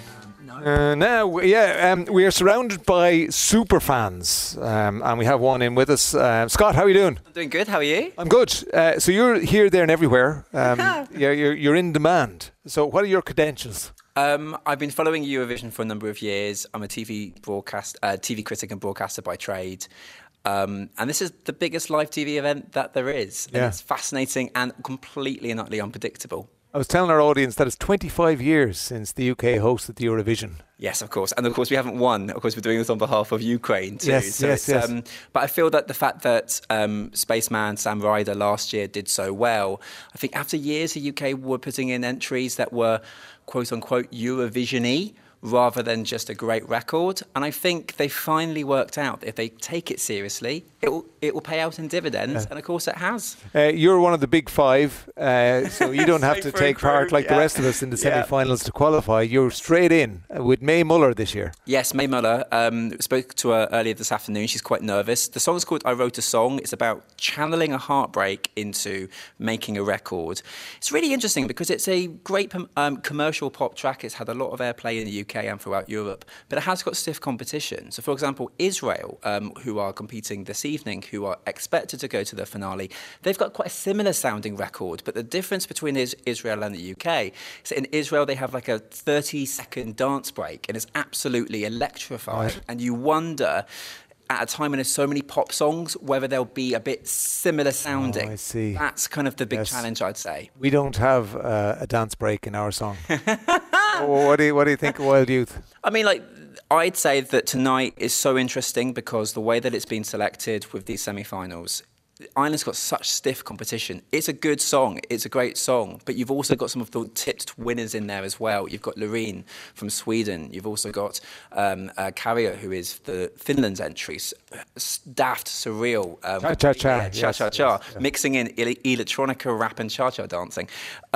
We are surrounded by super fans, and we have one in with us. Scott, how are you doing? I'm doing good. How are you? I'm good. So you're here, there, and everywhere. You're in demand. So what are your credentials? I've been following Eurovision for a number of years. I'm a TV critic and broadcaster by trade. And this is the biggest live TV event that there is. And it's fascinating and completely and utterly unpredictable. I was telling our audience that it's 25 years since the UK hosted the Eurovision. Yes, of course. And of course, we haven't won. Of course, we're doing this on behalf of Ukraine too. Yes. But I feel that the fact that Spaceman Sam Ryder last year did so well, I think after years the UK were putting in entries that were quote-unquote Eurovision-y rather than just a great record. And I think they finally worked out that if they take it seriously, it will pay out in dividends. And of course it has. You're one of the big five, so you don't have to take part like the rest of us in the semi-finals to qualify. You're straight in with Mae Muller this year. Yes, Mae Muller. Spoke to her earlier this afternoon. She's quite nervous. The song's called I Wrote a Song. It's about channeling a heartbreak into making a record. It's really interesting because it's a great commercial pop track. It's had a lot of airplay in the UK and throughout Europe, but it has got stiff competition. So, for example, Israel, who are competing this evening, who are expected to go to the finale, they've got quite a similar sounding record, but the difference between Israel and the UK is that in Israel they have like a 30-second dance break, and it's absolutely electrified. Right. And you wonder, at a time when there's so many pop songs, whether they'll be a bit similar sounding. I see. That's kind of the big challenge, I'd say. We don't have a dance break in our song. What do you think of Wild Youth? I mean, I'd say that tonight is so interesting because the way that it's been selected with these semi-finals, Ireland's got such stiff competition. It's a good song. It's a great song. But you've also got some of the tipped winners in there as well. You've got Loreen from Sweden. You've also got Kärja, who is the Finland's entry. Daft, surreal. Cha-cha-cha. Mixing in electronica, rap and cha-cha dancing.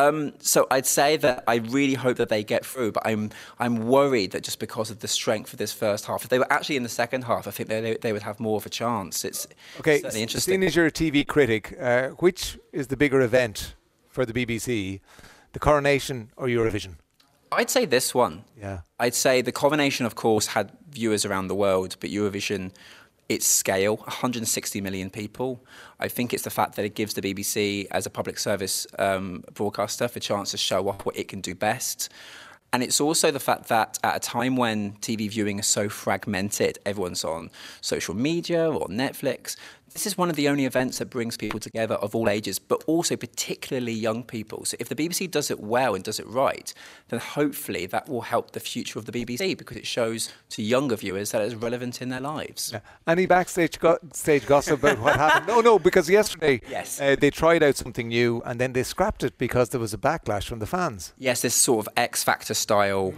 So I'd say that I really hope that they get through. But I'm worried that just because of the strength of this first half, if they were actually in the second half, I think they would have more of a chance. It's certainly interesting. Seeing as you're a TV critic, which is the bigger event for the BBC, the Coronation or Eurovision? I'd say this one. Yeah. I'd say the Coronation, of course, had viewers around the world, but Eurovision its scale, 160 million people. I think it's the fact that it gives the BBC as a public service broadcaster the chance to show off what it can do best. And it's also the fact that at a time when TV viewing is so fragmented, everyone's on social media or Netflix, this is one of the only events that brings people together of all ages, but also particularly young people. So if the BBC does it well and does it right, then hopefully that will help the future of the BBC, because it shows to younger viewers that it's relevant in their lives. Yeah. Any backstage stage gossip about what happened? No, because yesterday they tried out something new and then they scrapped it because there was a backlash from the fans. Yes, this sort of X Factor style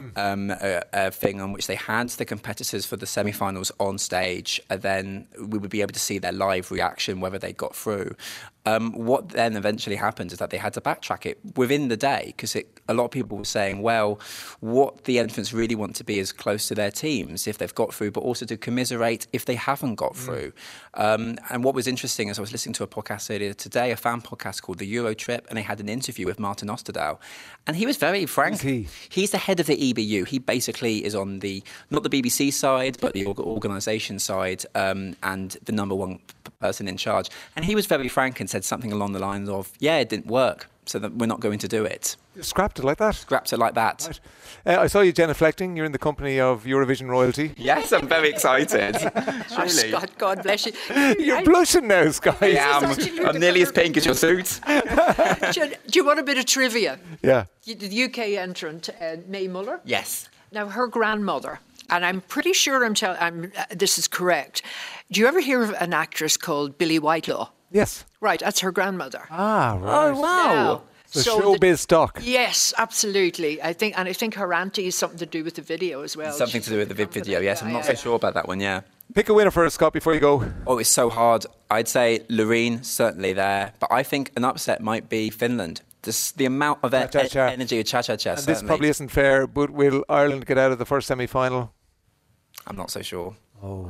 thing on which they had the competitors for the semi-finals on stage, and then we would be able to see their live reaction, whether they got through. What then eventually happened is that they had to backtrack it within the day, because a lot of people were saying, well, what the entrants really want to be is close to their teams if they've got through, but also to commiserate if they haven't got through. And what was interesting is I was listening to a podcast earlier today, a fan podcast called The Euro Trip, and they had an interview with Martin Osterdahl. And he was very frank. He's the head of the EBU. He basically is on not the BBC side, but the organisation side, and the number one person in charge. And he was very frank and said something along the lines of, yeah, it didn't work, so that we're not going to do it. Scrapped it like that? Scrapped it like that. Right. I saw you genuflecting. You're in the company of Eurovision royalty. Yes, I'm very excited. Oh, Scott, God bless you. You're blushing now, Scott. I'm nearly as pink as your suit. Do you want a bit of trivia? Yeah. The UK entrant, Mae Muller? Yes. Now, her grandmother, and I'm pretty sure this is correct. Do you ever hear of an actress called Billie Whitelaw? Yes. Right, that's her grandmother. Ah, right. Oh, wow. So showbiz stock. Yes, absolutely. I think her auntie is something to do with the video as well. Something to do with the video, yes. I'm not so sure about that one, yeah. Pick a winner for us, Scott, before you go. Oh, it's so hard. I'd say Loreen, certainly there. But I think an upset might be Finland. The amount of energy of cha-cha-cha. And this probably isn't fair, but will Ireland get out of the first semi-final? I'm not so sure. Oh.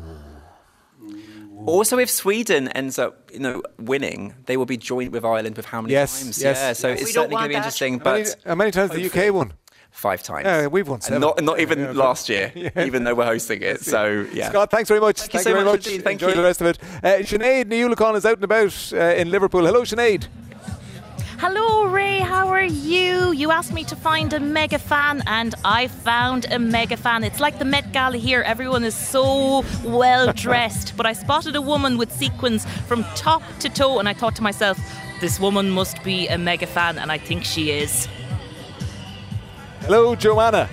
Also, if Sweden ends up, winning, they will be joined with Ireland with how many times? Yes. Yeah, so it's certainly going to be interesting. But how many times the UK won? 5 times. Yeah, we've won 7. Not even last year, even though we're hosting it. So, yeah. Scott, thanks very much. Thank you so much. Indeed. Thank you. Enjoy the rest of it. Sinead Niulicon is out and about in Liverpool. Hello, Sinead. Hello, Ray. How are you? You asked me to find a mega fan, and I found a mega fan. It's like the Met Gala here. Everyone is so well dressed. But I spotted a woman with sequins from top to toe, and I thought to myself, this woman must be a mega fan, and I think she is. Hello, Joanna.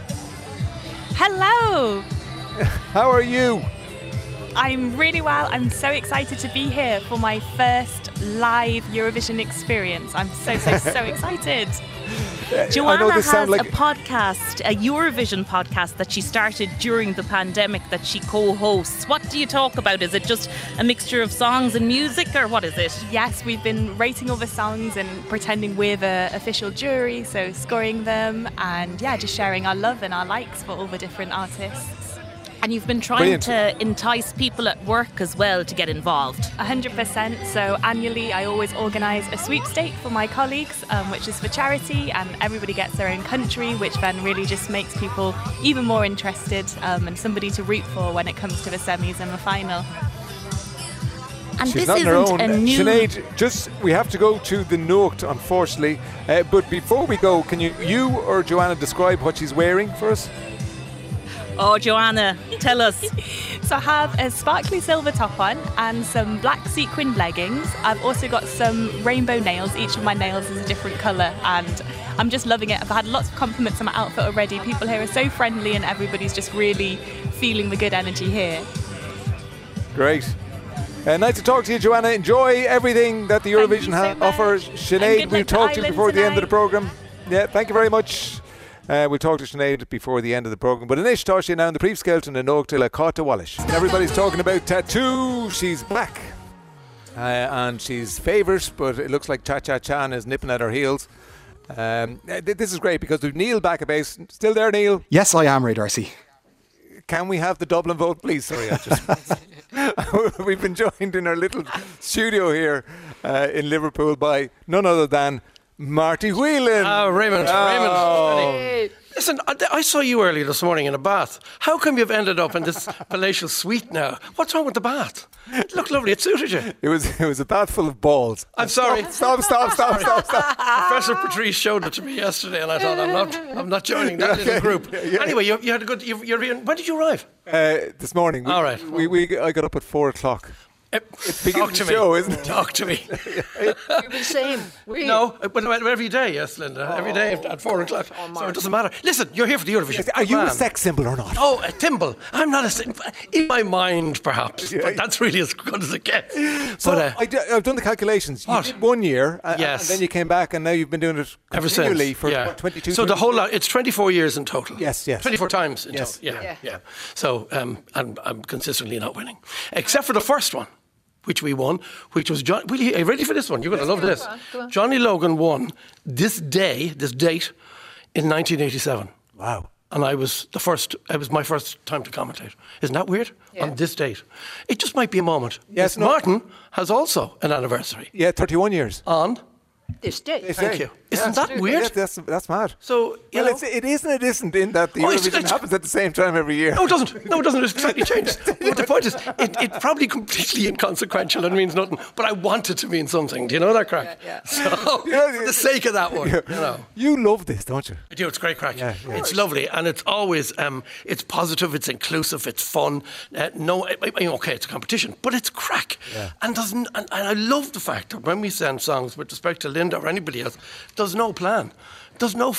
Hello. How are you? I'm really well. I'm so excited to be here for my first live Eurovision experience. I'm so excited. Joanna has a podcast, a Eurovision podcast that she started during the pandemic that she co-hosts. What do you talk about? Is it just a mixture of songs and music, or what is it? Yes, we've been rating all the songs and pretending we're the official jury, so scoring them and just sharing our love and our likes for all the different artists. And you've been trying to entice people at work as well to get involved. 100%. So annually I always organise a sweepstake for my colleagues, which is for charity, and everybody gets their own country, which then really just makes people even more interested and somebody to root for when it comes to the semis and the final. And She's this not on her own. a new... Sinead, we have to go to the Nocht, unfortunately. But before we go, can you or Joanna describe what she's wearing for us? Oh, Joanna, tell us. So I have a sparkly silver top on and some black sequined leggings. I've also got some rainbow nails. Each of my nails is a different colour, and I'm just loving it. I've had lots of compliments on my outfit already. People here are so friendly and everybody's just really feeling the good energy here. Great. Nice to talk to you, Joanna. Enjoy everything that the Eurovision offers. Sinead, we'll talk to you before the end of the programme. Yeah, thank you very much. We'll talk to Sinead before the end of the programme. But Anish Toshi now in the Príomh-Skeilton in Oakdale Cauta Wallish. Everybody's talking about Tattoo. She's back. And she's favourite, but it looks like Cha-Cha-Chan is nipping at her heels. This is great because we've Neil back at base. Still there, Neil? Yes, I am, Ray Darcy. Can we have the Dublin vote, please? Sorry, we've been joined in our little studio here in Liverpool by none other than Marty Whelan. Oh, Raymond. Listen, I saw you earlier this morning in a bath. How come you've ended up in this palatial suite now? What's wrong with the bath? It looked lovely. It suited you. It was a bath full of balls. I'm sorry. Stop. Professor Patrice showed it to me yesterday, and I thought I'm not joining that little group. Yeah. Anyway, you had a good. When did you arrive? This morning. All right. I got up at 4:00. It's Talk to me. show, isn't it? Talk to me. You're the same. No, but every day, yes, Linda. Every day at 4:00. So it doesn't matter. Listen, you're here for the Eurovision. Are you a sex symbol or not? Oh, a thimble. I'm not a symbol. In my mind, perhaps. But that's really as good as it gets. So But, I've done the calculations. You did 1 year, Yes. and then you came back, and now you've been doing it ever continually since. for what, 22 So the whole lot, it's 24 years in total. Yes. 24 times in Yes. total. Yeah. So I'm consistently not winning. Except for the first one, which we won, which was John. Are you ready for this one? You're going to love this. Go on. Johnny Logan won this date in 1987. Wow. And it was my first time to commentate. Isn't that weird? Yeah. On this date. It just might be a moment. Yes, Miss Martin has also an anniversary. Yeah, 31 years. On? This day. Thank you. Isn't that weird? Yeah, that's mad. So, you know, it isn't in that the Eurovision happens at the same time every year. No, it doesn't. It's slightly changed. But the point is, it's probably completely inconsequential and means nothing. But I want it to mean something. Do you know that crack? Yeah. So, for the sake of that one, you know. You love this, don't you? I do. It's great crack. Yeah. It's lovely, and it's always it's positive, it's inclusive, it's fun. Okay, it's a competition, but it's crack. Yeah. And I love the fact that when we send songs, with respect to Linda or anybody else, there's no plan. There's no.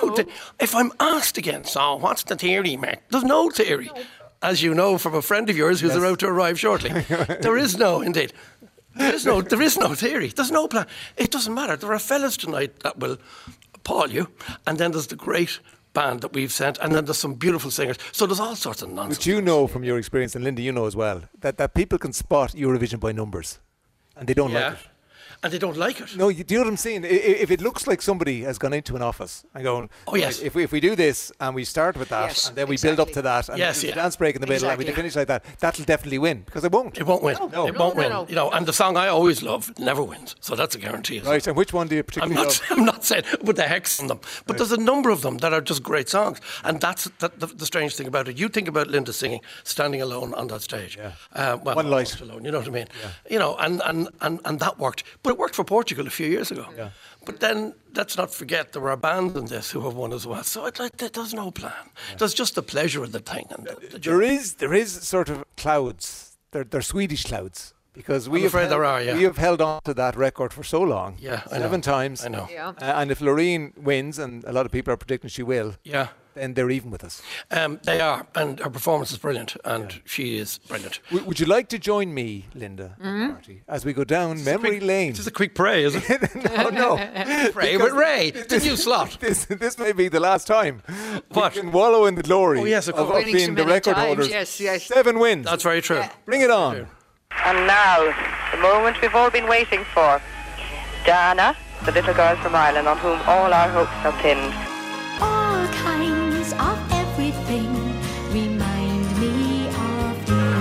If I'm asked again, so what's the theory, Matt? There's no theory, as you know from a friend of yours who's about to arrive shortly. There is no, indeed. There is no theory. There's no plan. It doesn't matter. There are fellas tonight that will appall you, and then there's the great band that we've sent, and then there's some beautiful singers. So there's all sorts of nonsense. But you know from your experience, and Linda, you know as well, that people can spot Eurovision by numbers, and they don't like it. And they don't like it. No, do you know what I'm saying? If it looks like somebody has gone into an office and going, oh yes, if we do this and we start with that and then we build up to that and there's a dance break in the middle and we finish like that, that'll definitely win, because it won't. It won't win. No, it won't win. You know, and the song I always love never wins, so that's a guarantee. Right, and which one do you particularly love? I'm not saying put the hex on them, but there's a number of them that are just great songs, and that's the strange thing about it. You think about Linda singing, standing alone on that stage. Yeah. One light. Alone, you know what I mean? Yeah. You know, and that worked, but it worked for Portugal a few years ago. Yeah. But then let's not forget there were bands in this who have won as well. So there's no plan. Yeah. There's just the pleasure of the thing. And there is sort of clouds. They're Swedish clouds. Because we have held on to that record for so long. Yeah, 7 times. I know. Yeah. And if Loreen wins, and a lot of people are predicting she will, then they're even with us. They are, and her performance is brilliant, and she is brilliant. Would you like to join me, Linda, as we go down memory lane? Just a quick pray, is it? No. Pray with Ray. It's a new slot. This may be the last time. What? We can wallow in the glory of being the record holders. Yes. 7 wins. That's very true. Yeah. Bring it on. And now, the moment we've all been waiting for. Dana, the little girl from Ireland on whom all our hopes are pinned. All kinds of everything remind me of you.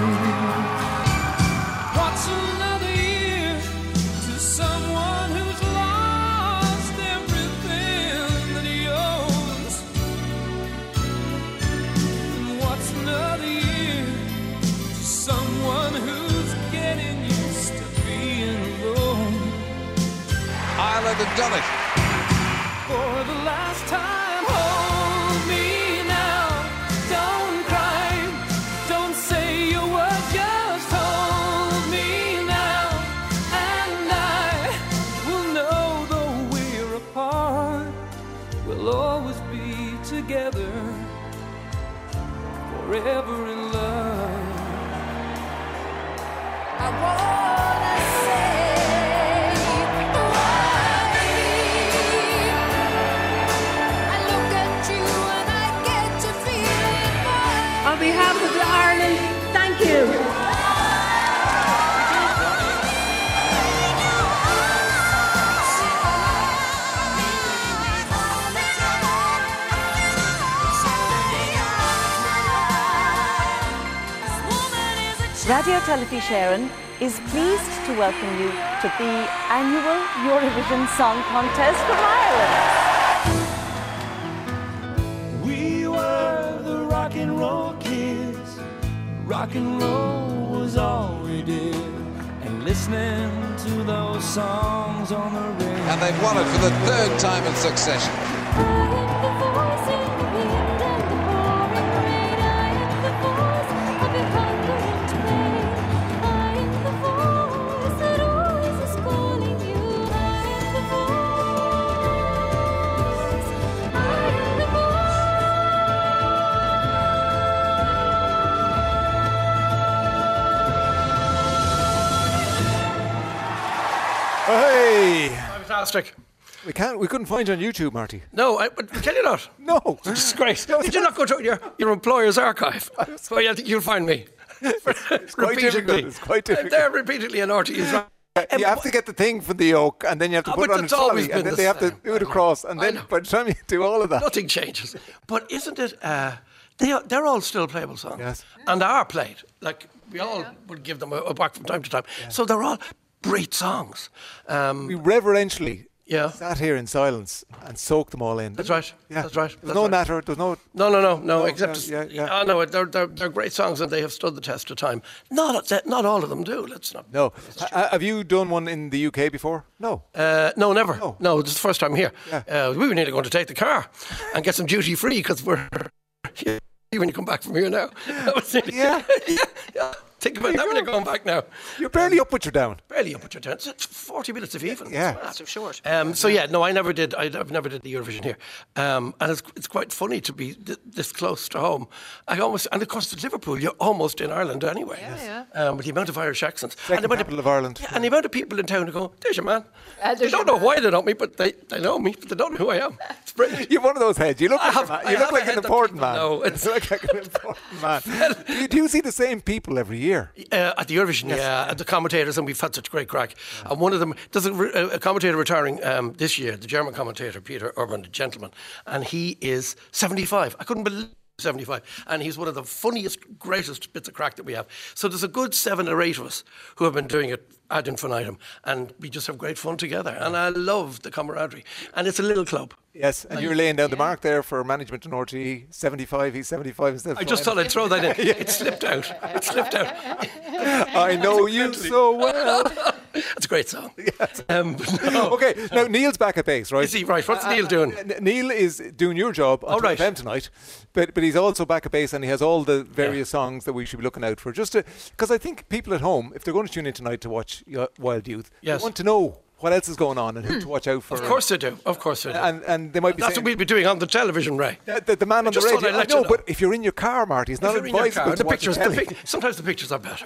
What's another year to someone who's lost everything that he owns? And what's another year to someone who's getting used to being alone? Ireland have done it. For the last time, hold me now. Don't cry, don't say your words, just hold me now. And I will know, though we're apart, we'll always be together, forever in love. I wanna say on behalf of Ireland, thank you. Radio Television is pleased to welcome you to the annual Eurovision Song Contest from Ireland. We rock and roll kids. Rock and roll was all we did. And listening to those songs on the radio. And they've won it for the third time in succession. Hey! Fantastic. We couldn't find you on YouTube, Marty. No, but can you not? No. This is great. Did you not go to your employer's archive? Well, I think you'll find me. It's quite difficult. It's quite difficult. They're repeatedly on RTE's. You have to get the thing from the yoke, and then you have to put it on a trolley, and then they have to do it across, and then by the time you do all of that, nothing changes. But isn't it? They're all still playable songs, yes, and are played. Like we all would give them a whack from time to time. Yes. So they're all great songs. We reverentially sat here in silence and soaked them all in. That's right. Yeah. That's right. There's no natter. There's no. No. Except, no. They're great songs and they have stood the test of time. Not all of them do. Let's not. No. Have you done one in the UK before? No. No, never. No, this is the first time here. Yeah. We were nearly going to take the car and get some duty free because we're. When you come back from here now. Yeah. Think about that when you're going back now. You're barely up, but you're down. Barely up, but you're down. It's 40 minutes if even. Yeah. It's so short. So yeah, no, I never did. I've never did the Eurovision here, and it's quite funny to be this close to home. And of course, at Liverpool, you're almost in Ireland anyway. Yeah. With the amount of Irish accents, and the capital of Ireland. Yeah, and the amount of people in town who go, "There's your man." They don't know why they know me, but they know me, but they don't know who I am. It's brilliant. You're one of those heads. You look like an important man. No, it's like an important man. Do you see the same people every year? At the Eurovision, and the commentators, and we've had such great crack. And one of them, there's a commentator retiring this year, the German commentator, Peter Urban, the gentleman, and he is 75. I couldn't believe 75. And he's one of the funniest, greatest bits of crack that we have. So there's a good 7 or 8 of us who have been doing it ad infinitum, and we just have great fun together. And I love the camaraderie. And it's a little club. Yes, and you're laying down the mark there for management in RTE. 75, he's 75 instead of I just thought I'd throw that in. It slipped out. I know you so well. That's a great song. Yes. Okay, now Neil's back at bass, right? Is he? Right, what's Neil doing? Neil is doing your job on FM tonight, but he's also back at bass and he has all the various songs that we should be looking out for. Just because I think people at home, if they're going to tune in tonight to watch Wild Youth, they want to know what else is going on and who to watch out for. Of course they do. And they might be That's what we'd be doing on the television, Ray. The man on the radio. I know, but if you're in your car, Marty, it's not advisable to watch sometimes the pictures are better.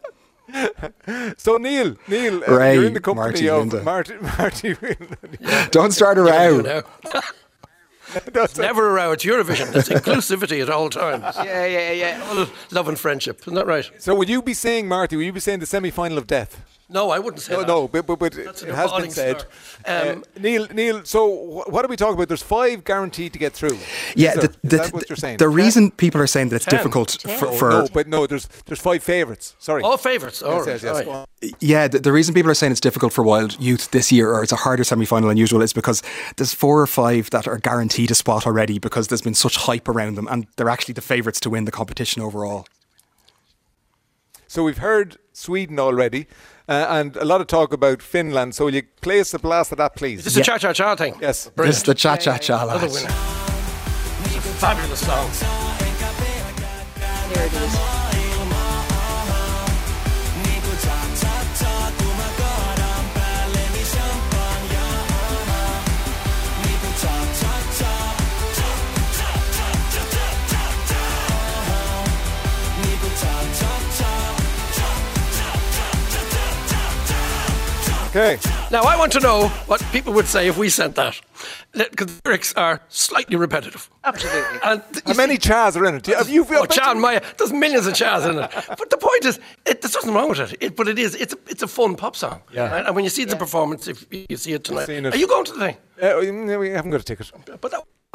So Neil, Ray, you're in the company Marty of Marty. Don't start a row. It's never a row. It's Eurovision. It's inclusivity at all times. Yeah. All love and friendship. Isn't that right? So will you be saying, Marty, the semi-final of death? No, I wouldn't say that. No, but it has been said. Neil, so what are we talking about? There's 5 guaranteed to get through. Yeah, is that what you're saying? The reason people are saying that it's difficult for there's 5 favourites. Sorry. All favourites. Yes. Yeah, the reason people are saying it's difficult for Wild Youth this year, or it's a harder semi-final than usual, is because there's 4 or 5 that are guaranteed a spot already because there's been such hype around them, and they're actually the favourites to win the competition overall. So we've heard Sweden already, and a lot of talk about Finland. So will you play us a blast of that, please? Is this the cha-cha-cha thing? Yes. This is the cha-cha-cha, Another lads. winner. Fabulous song. Here it is. Okay. Now, I want to know what people would say if we sent that. Because the lyrics are slightly repetitive. Absolutely. And how many chas are in it? Cha and Maya. There's millions of chas in it. But the point is, there's nothing wrong with it. But it is. It's a fun pop song. Yeah. Right? And when you see the performance, if you see it tonight, I've seen it. Are you going to the thing? We haven't got a ticket. But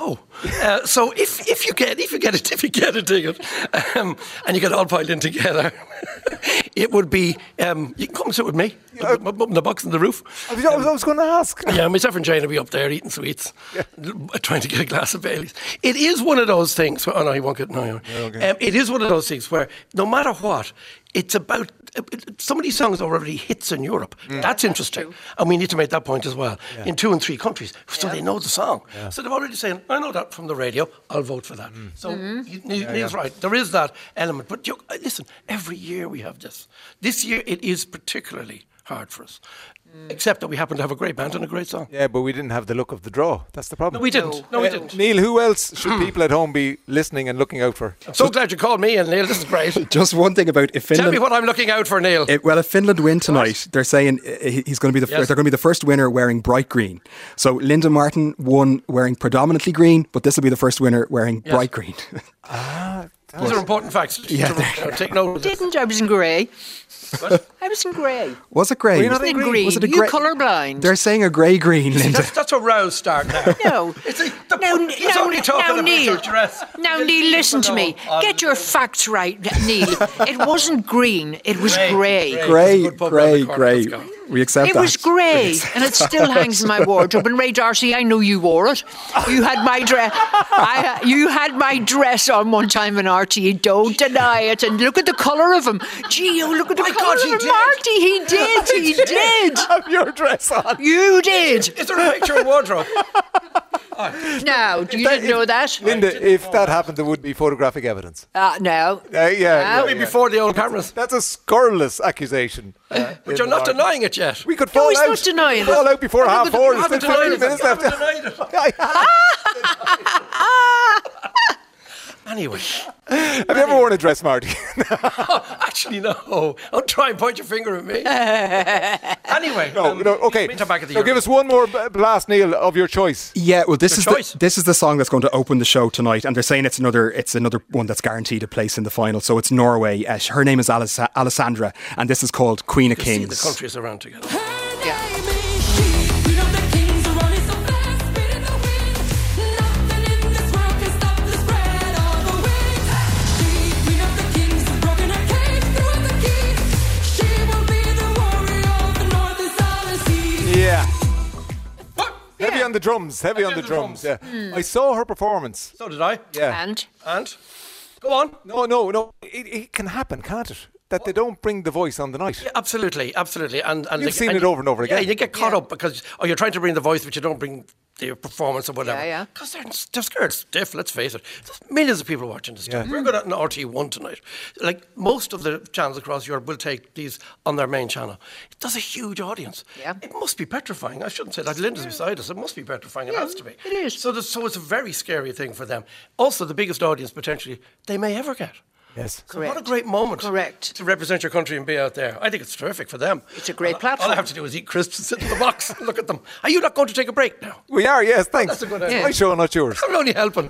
No. So if you get a ticket, and you get all piled in together, it would be you can come and sit with me up in the box on the roof. I was going to ask. Yeah, myself and Jane will be up there eating sweets, trying to get a glass of Baileys. It is one of those things. Oh no, he won't get. No, it is one of those things where no matter what, it's about. Some of these songs are already hits in Europe. That's interesting. And we need to make that point as well. In 2 and 3 countries. So they know the song. So they're already saying, I know that from the radio, I'll vote for that. So Neil's right. There is that element. But listen, every year we have this. This year it is particularly hard for us. Except that we happen to have a great band and a great song. Yeah, but we didn't have the look of the draw. That's the problem. No, we didn't. No, we didn't. Neil, who else should people at home be listening and looking out for? I'm so glad you called me in, Neil. This is great. Just one thing about if Finland. Tell me what I'm looking out for, Neil. If Finland win tonight, they're saying he's going to be they're going to be the first winner wearing bright green. So Linda Martin won wearing predominantly green, but this will be the first winner wearing bright green. Those are important facts. Take note of this. I was in grey. What? I was in grey. Was it grey? Were you not in green? Was it a You grey? colourblind. They're saying a grey-green, Linda. That's a rouse start now. No. He's only talking about Neil. your dress. Now, Neil, listen to me. Get your facts right, Neil. It wasn't green. It was grey. Grey. We accept that. It was grey, and it still hangs in my wardrobe. And Ray Darcy, I know you wore it. You had my dress. You had my dress on one time in RTE. Don't deny it. And look at the colour of him. Gee, look at the colour of him, Marty. He did. He did. Have your dress on. You did. Is there a picture of wardrobe? No, you didn't know that? Linda, if that happened, there would be photographic evidence. No. Maybe before the old cameras. That's a scurrilous accusation. But you're not denying it yet. We could fall out. Not denying it. Fall out before half four. You haven't There's denied 15 minutes left. Anyway. Have you ever worn a dress, Marty? Actually, no. Don't try and point your finger at me. Anyway. Okay. Back at the so give us one more blast, Neil, of your choice. Yeah, well, this is the song that's going to open the show tonight, and they're saying it's another one that's guaranteed a place in the final. So it's Norway. Her name is Alessandra, and this is called Queen of Kings. See the countries around together. Yeah. Heavy on the drums. Yeah. I saw her performance. So did I. Yeah. And? Go on. No. It can happen, can't it? That they don't bring the voice on the night. Yeah, absolutely. And you've seen it over and over again. Yeah, you get caught up because you're trying to bring the voice, but you don't bring the performance or whatever. Yeah. Because they're scared stiff, let's face it. There's millions of people watching this. We're going out on RT1 tonight. Like, most of the channels across Europe will take these on their main channel. It does a huge audience. Yeah. It must be petrifying. I shouldn't say that. Linda's beside us. It must be petrifying. It has to be. It is. So it's a very scary thing for them. Also, the biggest audience, potentially, they may ever get. Yes. So what a great moment. Correct. To represent your country and be out there. I think it's terrific for them. It's a great platform. All I have to do is eat crisps and sit in the box and look at them. Are you not going to take a break now? We are, yes, thanks. That's a good idea. My show, not yours. I'm only helping.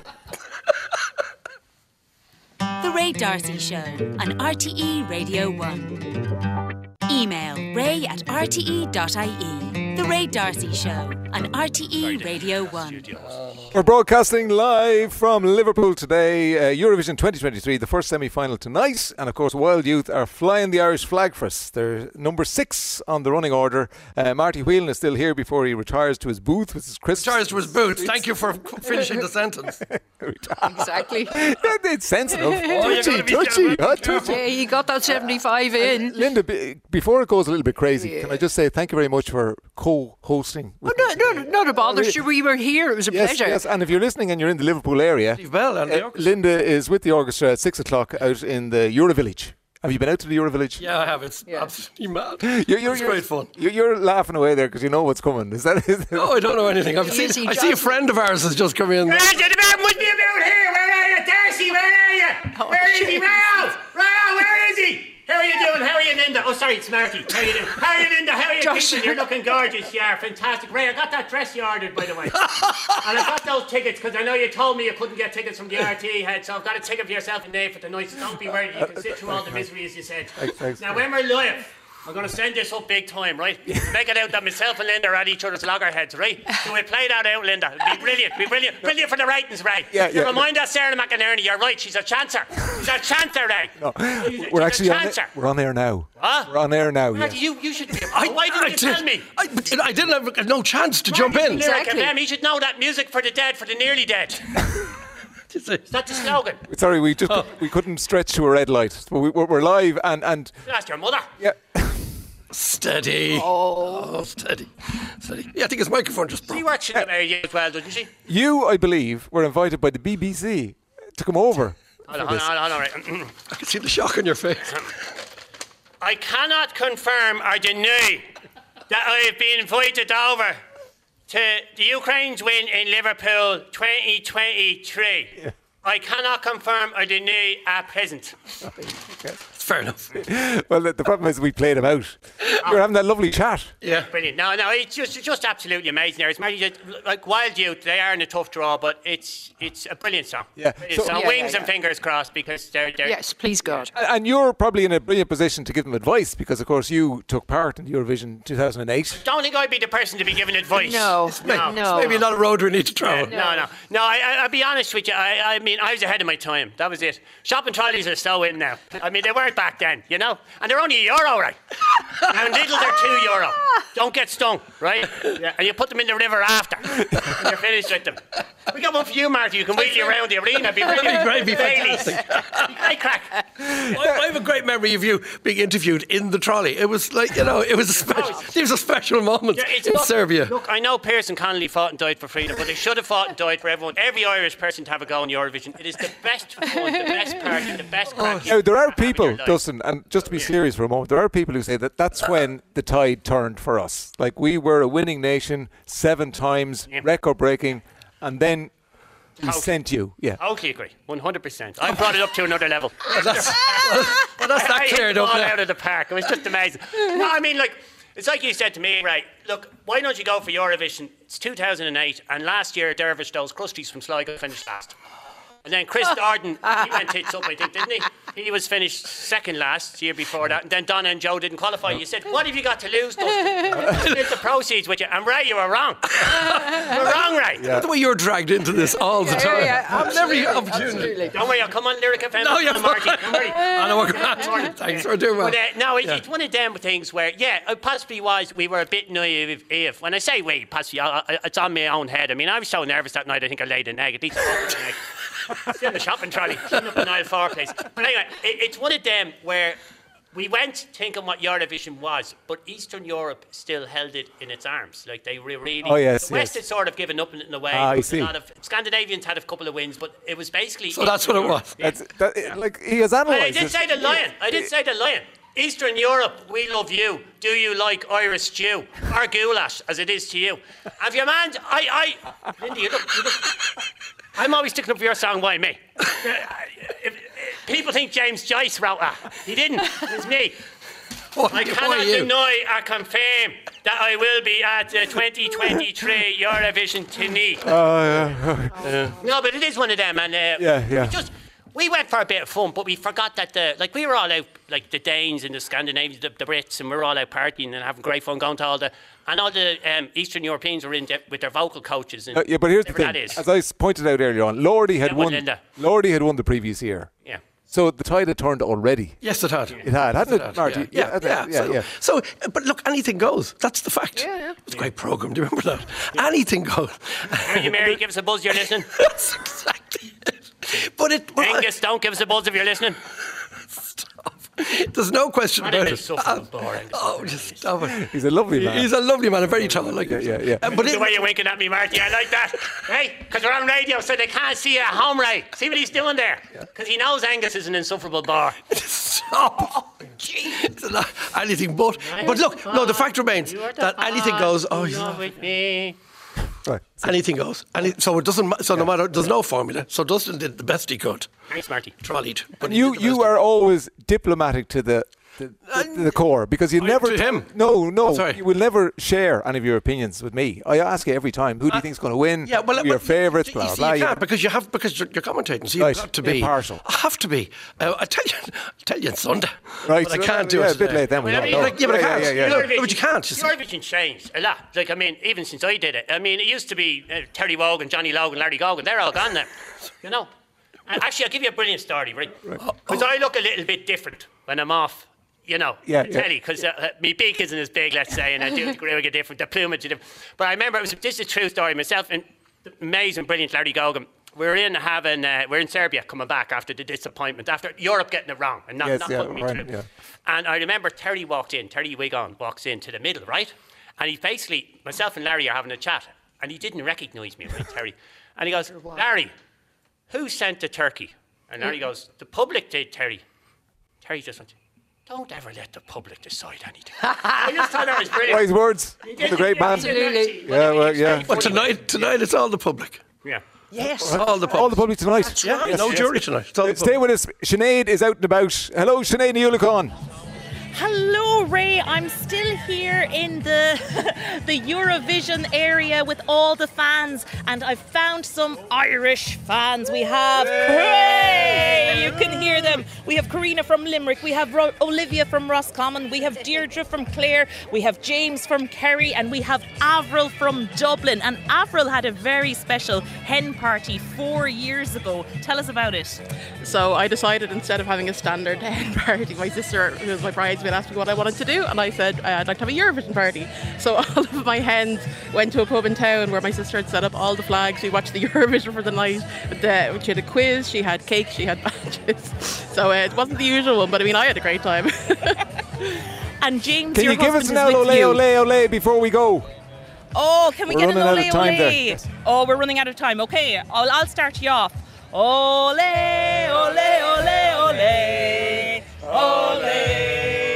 The Ray Darcy Show on RTE Radio 1. Email ray@rte.ie. The Ray Darcy Show on RTE Radio 1. We're broadcasting live from Liverpool today. Eurovision 2023, the first semi-final tonight. And of course, Wild Youth are flying the Irish flag for us. They're number 6 on the running order. Marty Whelan is still here before he retires to his booth with his crisps. Retires to his booth. Thank you for finishing the sentence. Exactly. It's sensitive. Touchy. Yeah, he got that 75 in. Linda, before it goes a little bit crazy, can I just say thank you very much for co-hosting. No, not a bother. Sure, we were here. It was a pleasure. Yes, and if you're listening and you're in the Liverpool area, Linda is with the orchestra at 6 o'clock out in the Eurovillage. Have you been out to the Eurovillage? Yeah, I have. It's absolutely mad. It's great fun. You're laughing away there because you know what's coming. Is that? No, I don't know anything. I see a friend of ours has just come in. Where is it? Must be about here. Where are you, Darcy? Where are you? Where is he? Ralph, where is he? How are you doing? How are you, Linda? Oh, sorry, it's Marty. How are you doing? How are you, Linda? How are you keeping? You're looking gorgeous. You are fantastic. Ray, I got that dress you ordered, by the way. And I got those tickets because I know you told me you couldn't get tickets from the RTE head, so I've got a ticket for yourself and Dave for the night. So don't be worried. You can sit through all the misery, as you said. Thanks. Now, when we're live, I'm going to send this up big time, right? Make it out that myself and Linda are at each other's loggerheads, right? So we play that out, Linda. It'd be brilliant. Brilliant for the ratings, Ray. You remind us, Sarah McInerney, you're right, she's a chancer. She's a chancer, Ray. No, we're actually we're on air now. What? We're on air now, Marty, you should be. Why didn't you tell me? I didn't have no chance to jump in. Exactly. He should know that music for the dead, for the nearly dead. Is that the slogan? Sorry, we couldn't stretch to a red light. But we're live and. That's your mother. Yeah. Steady. Oh, steady. Yeah, I think his microphone just broke. She works in the area as well, doesn't she? You, I believe, were invited by the BBC to come over. Hold on, right. I can see the shock on your face. I cannot confirm or deny that I have been invited over to the Ukraine's win in Liverpool 2023. Yeah. I cannot confirm or deny at present. Okay. Fair enough. Well, the problem is we played him out. You're having that lovely chat. Yeah. Brilliant. No, it's just absolutely amazing. There. It's like Wild Youth, they are in a tough draw, but it's a brilliant song. Yeah. Wings and fingers crossed because they're... Yes, please God. And you're probably in a brilliant position to give them advice because, of course, you took part in Eurovision 2008. Don't think I'd be the person to be giving advice. No. It's maybe not a road we need to travel. No, I'll be honest with you. I mean, I was ahead of my time. That was it. Shopping trolleys are so in now. I mean, they weren't back then, you know? And they're only €1, right? And Lidl, they're €2. Don't get stung, right? Yeah, and you put them in the river after. And you're finished with them. We got one for you, Marty. You can wheel around the arena. Be brilliant. Great, be fantastic. Great crack. I have a great memory of you being interviewed in the trolley. It was like, it was a special moment in Serbia. Look, I know Pearson Connolly fought and died for freedom, but they should have fought and died for everyone. Every Irish person to have a go in Eurovision. It is the best fun, the best party, the best crack. Now, there are people, Dustin, and just to be serious for a moment, there are people who say that that's when the tide turned for us. Like, we were a winning nation 7 times, record-breaking, and then we sent you. Yeah. Totally agree. 100%. I brought it up to another level. That's that cleared up. Out of the park. It was just amazing. No, I mean, it's like you said to me, right, look, why don't you go for Eurovision? It's 2008, and last year, Dervish, those crusties from Sligo finished last. And then Chris Darden, he went tits up, I think, didn't he? He was finished second last year before that. And then Donna and Joe didn't qualify. You said, what have you got to lose, Dustin? Split the proceeds with you. And Ray, you were wrong. You were wrong, Ray. Yeah. The way you're dragged into this all the time. Yeah, every opportunity. Don't worry, I'll come on Lyric FM. No, you're Marty. Don't worry. I know what Thanks for doing well. But, it's one of them things where, possibly we were a bit naive. When I say we, possibly, it's on my own head. I mean, I was so nervous that night, I think I laid an egg. At least still in the shopping trolley, cleaning up an aisle 4 place. But anyway, it's one of them where we went thinking what Eurovision was, but Eastern Europe still held it in its arms. Like, they really... Oh, yes, the West had sort of given up in a way. I see. A lot of Scandinavians had a couple of wins, but it was basically... So that's what it was. Yeah. Like, he has analysed I did say the lion. Eastern Europe, we love you. Do you like Irish stew? Or goulash, as it is to you. Have your man... Lindy, you look... I'm always sticking up for your song, why me? People think James Joyce wrote that. He didn't. It's me. I cannot deny or confirm that I will be at the 2023 Eurovision tourney. No, but it is one of them. And we went for a bit of fun, but we forgot that we were all out, like the Danes and the Scandinavians, the Brits, and we were all out partying and having great fun, going to all the Eastern Europeans were in with their vocal coaches. And but here's the thing. As I pointed out earlier on, Lordy had won. Lordy had won the previous year. Yeah. So the tide had turned already. Yes, it had. It had, hadn't it, Marty? Yeah. So, but look, anything goes. That's the fact. Yeah. It's a great programme. Do you remember that? Yeah. Anything goes. Mary, give us a buzz. You're listening. That's exactly it. Angus, don't give us a buzz if you're listening. There's no question about it. Just stop it. He's a lovely man. He's a lovely man, a very tall. Like yeah. But the way you're winking at me, Marty, I like that. Hey, because we're on radio, so they can't see you at home, right? See what he's doing there? Because he knows Angus is an insufferable bore. Stop. Anything but. But look, no, the fact remains that anything goes. Oh, he's not with me. Right. Anything goes. So it doesn't. So no matter. There's no formula. So Dustin did the best he could. Thanks, Marty. Trolleyed. But you are always diplomatic to the the core, because you never to him. No, Sorry. you will never share any of your opinions with me. I ask you every time, who do you think's going to win? Yeah, well, your favourites, you blah see, blah. you blah. can't because you're commentating, so Right, you've got to be impartial. I have to be. I tell you on Sunday, Right, but I so can't do yeah, it. a bit late then. We don't know. Yeah, but I can't. Yeah. No, but you can't. Eurovision changed a lot. Like, I mean, even since I did it. I mean, it used to be Terry Wogan, Johnny Logan, Larry Gogan. They're all gone now. You know. And actually, I'll give you a brilliant story, right? Because I look a little bit different when I'm off. You know, telly, because my beak isn't as big, let's say, and I do get different, the plumage is different. But I remember, this is a true story, myself and the amazing, brilliant Larry Gogan, we're in Serbia coming back after the disappointment, after Europe getting it wrong and not putting me through. Yeah. And I remember Terry Wigon walks into the middle, right? And he basically, myself and Larry are having a chat, and he didn't recognise me, right, Terry? And he goes, Larry, who sent to Turkey? And Larry goes, the public did, Terry. Terry just went, don't ever let the public decide anything. I just thought that was brilliant. Wise words. The great man. Absolutely. Yeah. But tonight it's all the public. Yeah. Yes. All the public. All the public tonight. That's Yeah, right. no jury tonight. It's all the Stay public. with us. Sinead is out and about. Hello, Sinead Niulicon. Hello, Ray. I'm still here in the Eurovision area with all the fans, and I've found some Irish fans. We have Hooray! You can hear them. We have Karina from Limerick. We have Olivia from Roscommon. We have Deirdre from Clare. We have James from Kerry, and we have Avril from Dublin. And Avril had a very special hen party 4 years ago. Tell us about it. So I decided, instead of having a standard hen party, my sister, who was my bridesmaid, asked me what I wanted to do, and I said I'd like to have a Eurovision party. So all of my hens went to a pub in town where my sister had set up all the flags. We watched the Eurovision for the night. She had a quiz, she had cake, she had badges. So it wasn't the usual one, but I mean, I had a great time. And James, Can your you give us husband an is with you. ole before we go? Oh, can we We're get an running out of ole time ole? there. Yes. Oh, we're running out of time. Okay, I'll start you off. Ole, ole, ole, ole, ole.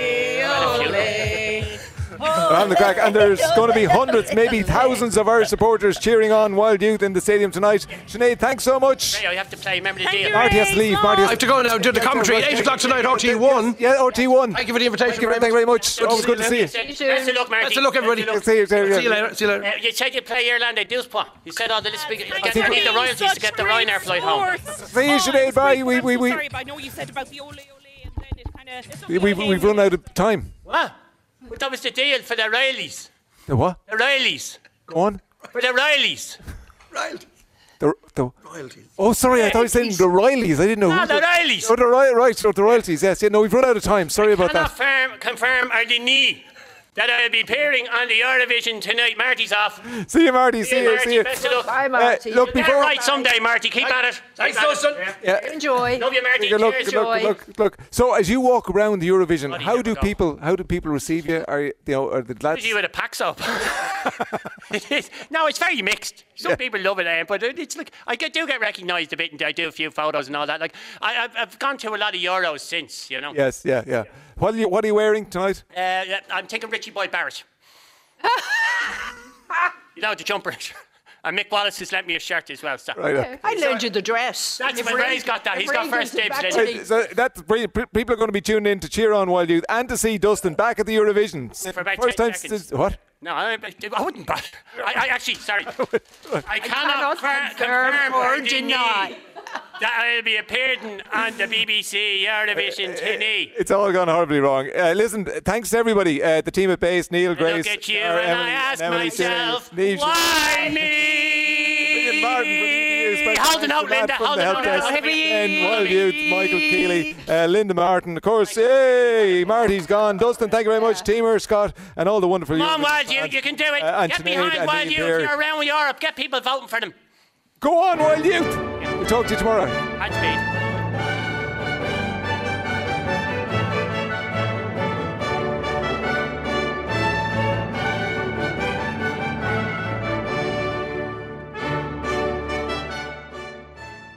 On the crack, and there's going to be hundreds, maybe thousands of Irish supporters cheering on Wild Youth in the stadium tonight. Sinead, thanks so much. Ray, I have to play. Remember the deal. Marty has to leave. I have to go now. Do the commentary. 8 o'clock tonight. RT1. Yeah, RT1. Thank you for the invitation. Thank you very much. Always good to see you. Best of luck, Marty. Best of luck, everybody. See you See you later. See you later. You said you play Irlande Deucepoint. You said all the list. I need the royalties to get the Ryanair flight home. See you, Sinead. Bye. Sorry, but I know you said about the ole ole, and then it kind of. We've run out of time. What? But that was the deal for the Rileys. The what? The Rileys. Go on. For the Rileys. The royalties. Oh, sorry, I thought you were saying the Rileys. I didn't know. No, who the Rileys. Oh, the royalties. Yes, yeah. No, we've run out of time. Sorry about that. Confirm or deny that I'll be appearing on the Eurovision tonight. Marty's off. See you, Marty. See you. Marty. Best of luck. Bye, Marty. Look, Get it before right someday, Marty. Keep at it. Thanks, Keep at Dawson. it. Yeah. Enjoy. Love you, Marty. Good luck, Cheers. good luck. So, as you walk around the Eurovision, how do people receive you? Are the lads? You with a pack soap. It is. No, it's very mixed. Some people love it, but it's like I do get recognised a bit, and I do a few photos and all that. Like I've gone to a lot of Euros since, you know. Yes, yeah. What are you wearing tonight? I'm thinking Richie Boy Barrett. You know, the jumper. And Mick Wallace has lent me a shirt as well. So. Right, I loaned you the dress. That's when Ray's got that. He's got first dibs. So that's brilliant. People are going to be tuning in to cheer on Wild Youth and to see Dustin back at the Eurovision. For about First 10 time seconds. What? No, I wouldn't. I actually, sorry. I cannot confirm or deny that I'll be appearing on the BBC Eurovision tonight. It's all gone horribly wrong. Listen, thanks to everybody. The team at base, Neil, Grace. Look at you and I ask myself, why me? Holding out, Linda. Holding out. Wild Youth, Michael Keeley, Linda Martin. Of course, hey, Marty's gone. Dustin, thank you very much. Teamer, Scott, and all the wonderful Come on, Wild Youth, you can do it. Get behind Wild Youth. You're around Europe. Get people voting for them. Go on, Wild Youth. We'll talk to you tomorrow. Godspeed.